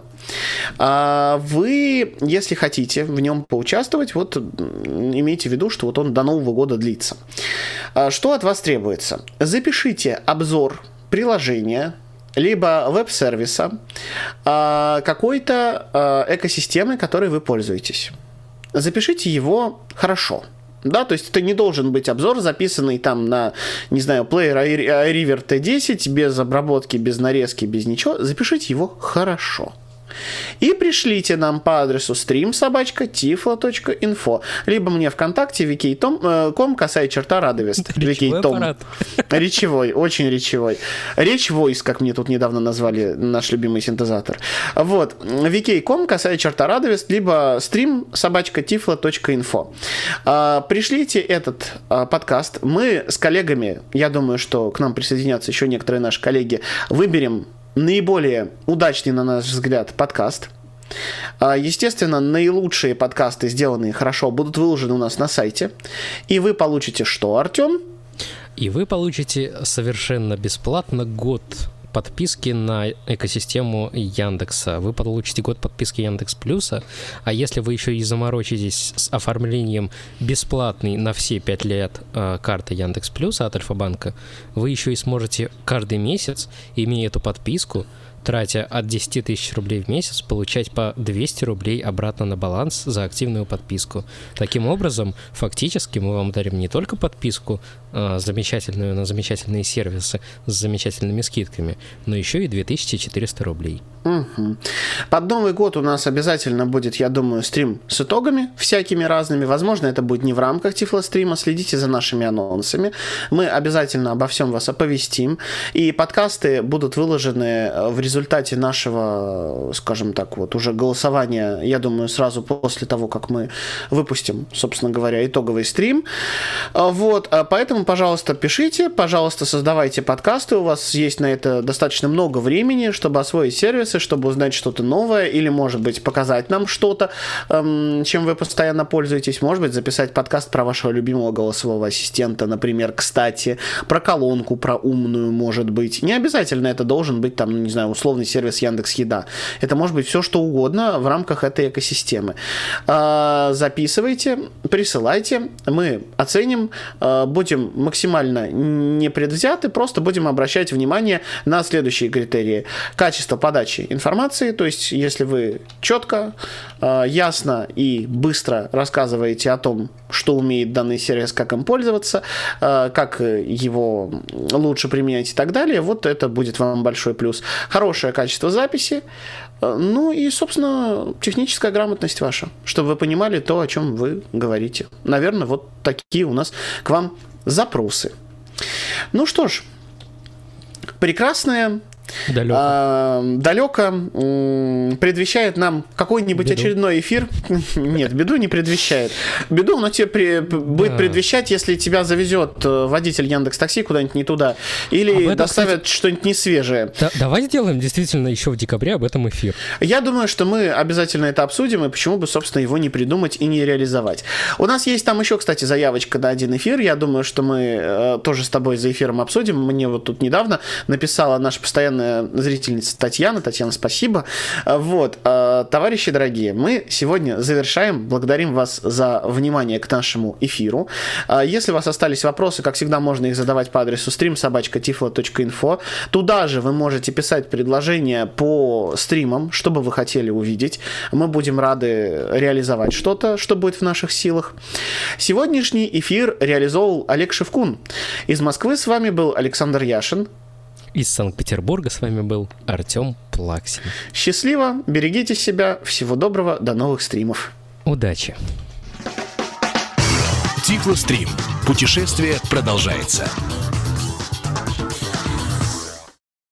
А, вы, если хотите в нем поучаствовать, вот имейте в виду, что вот он до Нового года длится. А, что от вас требуется? Запишите обзор приложения либо веб-сервиса а, какой-то а, экосистемы, которой вы пользуетесь. Запишите его хорошо. Да, то есть это не должен быть обзор, записанный там на, не знаю, плеер iRiver ти десять, без обработки, без нарезки, без ничего. Запишите его хорошо. И пришлите нам по адресу стрим собака тифло точка инфо, либо мне ВКонтакте викей точка ком косая черта радовест. Речевой аппарат. Речевой, очень речевой. Речь Voice, как мне тут недавно назвали наш любимый синтезатор. Вот. викей точка ком косая черта радовест, либо стрим собака тифло точка инфо. Пришлите этот подкаст. Мы с коллегами, я думаю, что к нам присоединятся еще некоторые наши коллеги, выберем наиболее удачный, на наш взгляд, подкаст. Естественно, наилучшие подкасты, сделанные хорошо, будут выложены у нас на сайте. И вы получите что, Артем? И вы получите совершенно бесплатно год подписки на экосистему Яндекса. Вы получите год подписки Яндекс Плюса, а если вы еще и заморочитесь с оформлением бесплатной на все пять лет э, карты Яндекс Плюса от Альфа-банка, вы еще и сможете каждый месяц, имея эту подписку, тратя от десять тысяч рублей в месяц, получать по двести рублей обратно на баланс за активную подписку. Таким образом, фактически мы вам дарим не только подписку э, замечательную на замечательные сервисы с замечательными скидками, но еще и две тысячи четыреста рублей. Угу. Под Новый год у нас обязательно будет, я думаю, стрим с итогами всякими разными. Возможно, это будет не в рамках Тифлострима. Следите за нашими анонсами. Мы обязательно обо всем вас оповестим. И подкасты будут выложены в результате нашего, скажем так, вот уже голосования, я думаю, сразу после того, как мы выпустим, собственно говоря, итоговый стрим. Вот. Поэтому, пожалуйста, пишите, пожалуйста, создавайте подкасты. У вас есть на это достаточно много времени, чтобы освоить сервисы, чтобы узнать что-то новое или, может быть, показать нам что-то, эм, чем вы постоянно пользуетесь. Может быть, записать подкаст про вашего любимого голосового ассистента, например, кстати, про колонку, про умную, может быть. Не обязательно это должен быть, там, ну, не знаю, условный сервис Яндекс.Еда. Это может быть все, что угодно в рамках этой экосистемы. Э, записывайте, присылайте, мы оценим, э, будем максимально непредвзяты, просто будем обращать внимание на следующие критерии. Качество подачи информации, то есть если вы четко, э, ясно и быстро рассказываете о том, что умеет данный сервис, как им пользоваться, э, как его лучше применять и так далее, вот это будет вам большой плюс. Хорошее качество записи, э, ну и, собственно, техническая грамотность ваша, чтобы вы понимали то, о чем вы говорите. Наверное, вот такие у нас к вам запросы. Ну что ж, прекрасное Далеко. А, далеко м, предвещает нам какой-нибудь беду. Очередной эфир. Нет, беду не предвещает. Беду, но тебе при, будет да. предвещать, если тебя завезет водитель Яндекс.Такси куда-нибудь не туда, или этом, доставят кстати, что-нибудь несвежее. Да, давай сделаем действительно еще в декабре об этом эфир. Я думаю, что мы обязательно это обсудим, и почему бы, собственно, его не придумать и не реализовать. У нас есть там еще, кстати, заявочка на один эфир. Я думаю, что мы э, тоже с тобой за эфиром обсудим. Мне вот тут недавно написала наша постоянная зрительница Татьяна. Татьяна, спасибо. Вот, товарищи дорогие, мы сегодня завершаем. Благодарим вас за внимание к нашему эфиру. Если у вас остались вопросы, как всегда, можно их задавать по адресу стрим собака тифло точка инфо. Туда же вы можете писать предложения по стримам, что бы вы хотели увидеть. Мы будем рады реализовать что-то, что будет в наших силах. Сегодняшний эфир реализовал Олег Шевкун. Из Москвы с вами был Александр Яшин. Из Санкт-Петербурга с вами был Артем Плаксин. Счастливо, берегите себя, всего доброго, до новых стримов. Удачи. Тифлострим. Путешествие продолжается.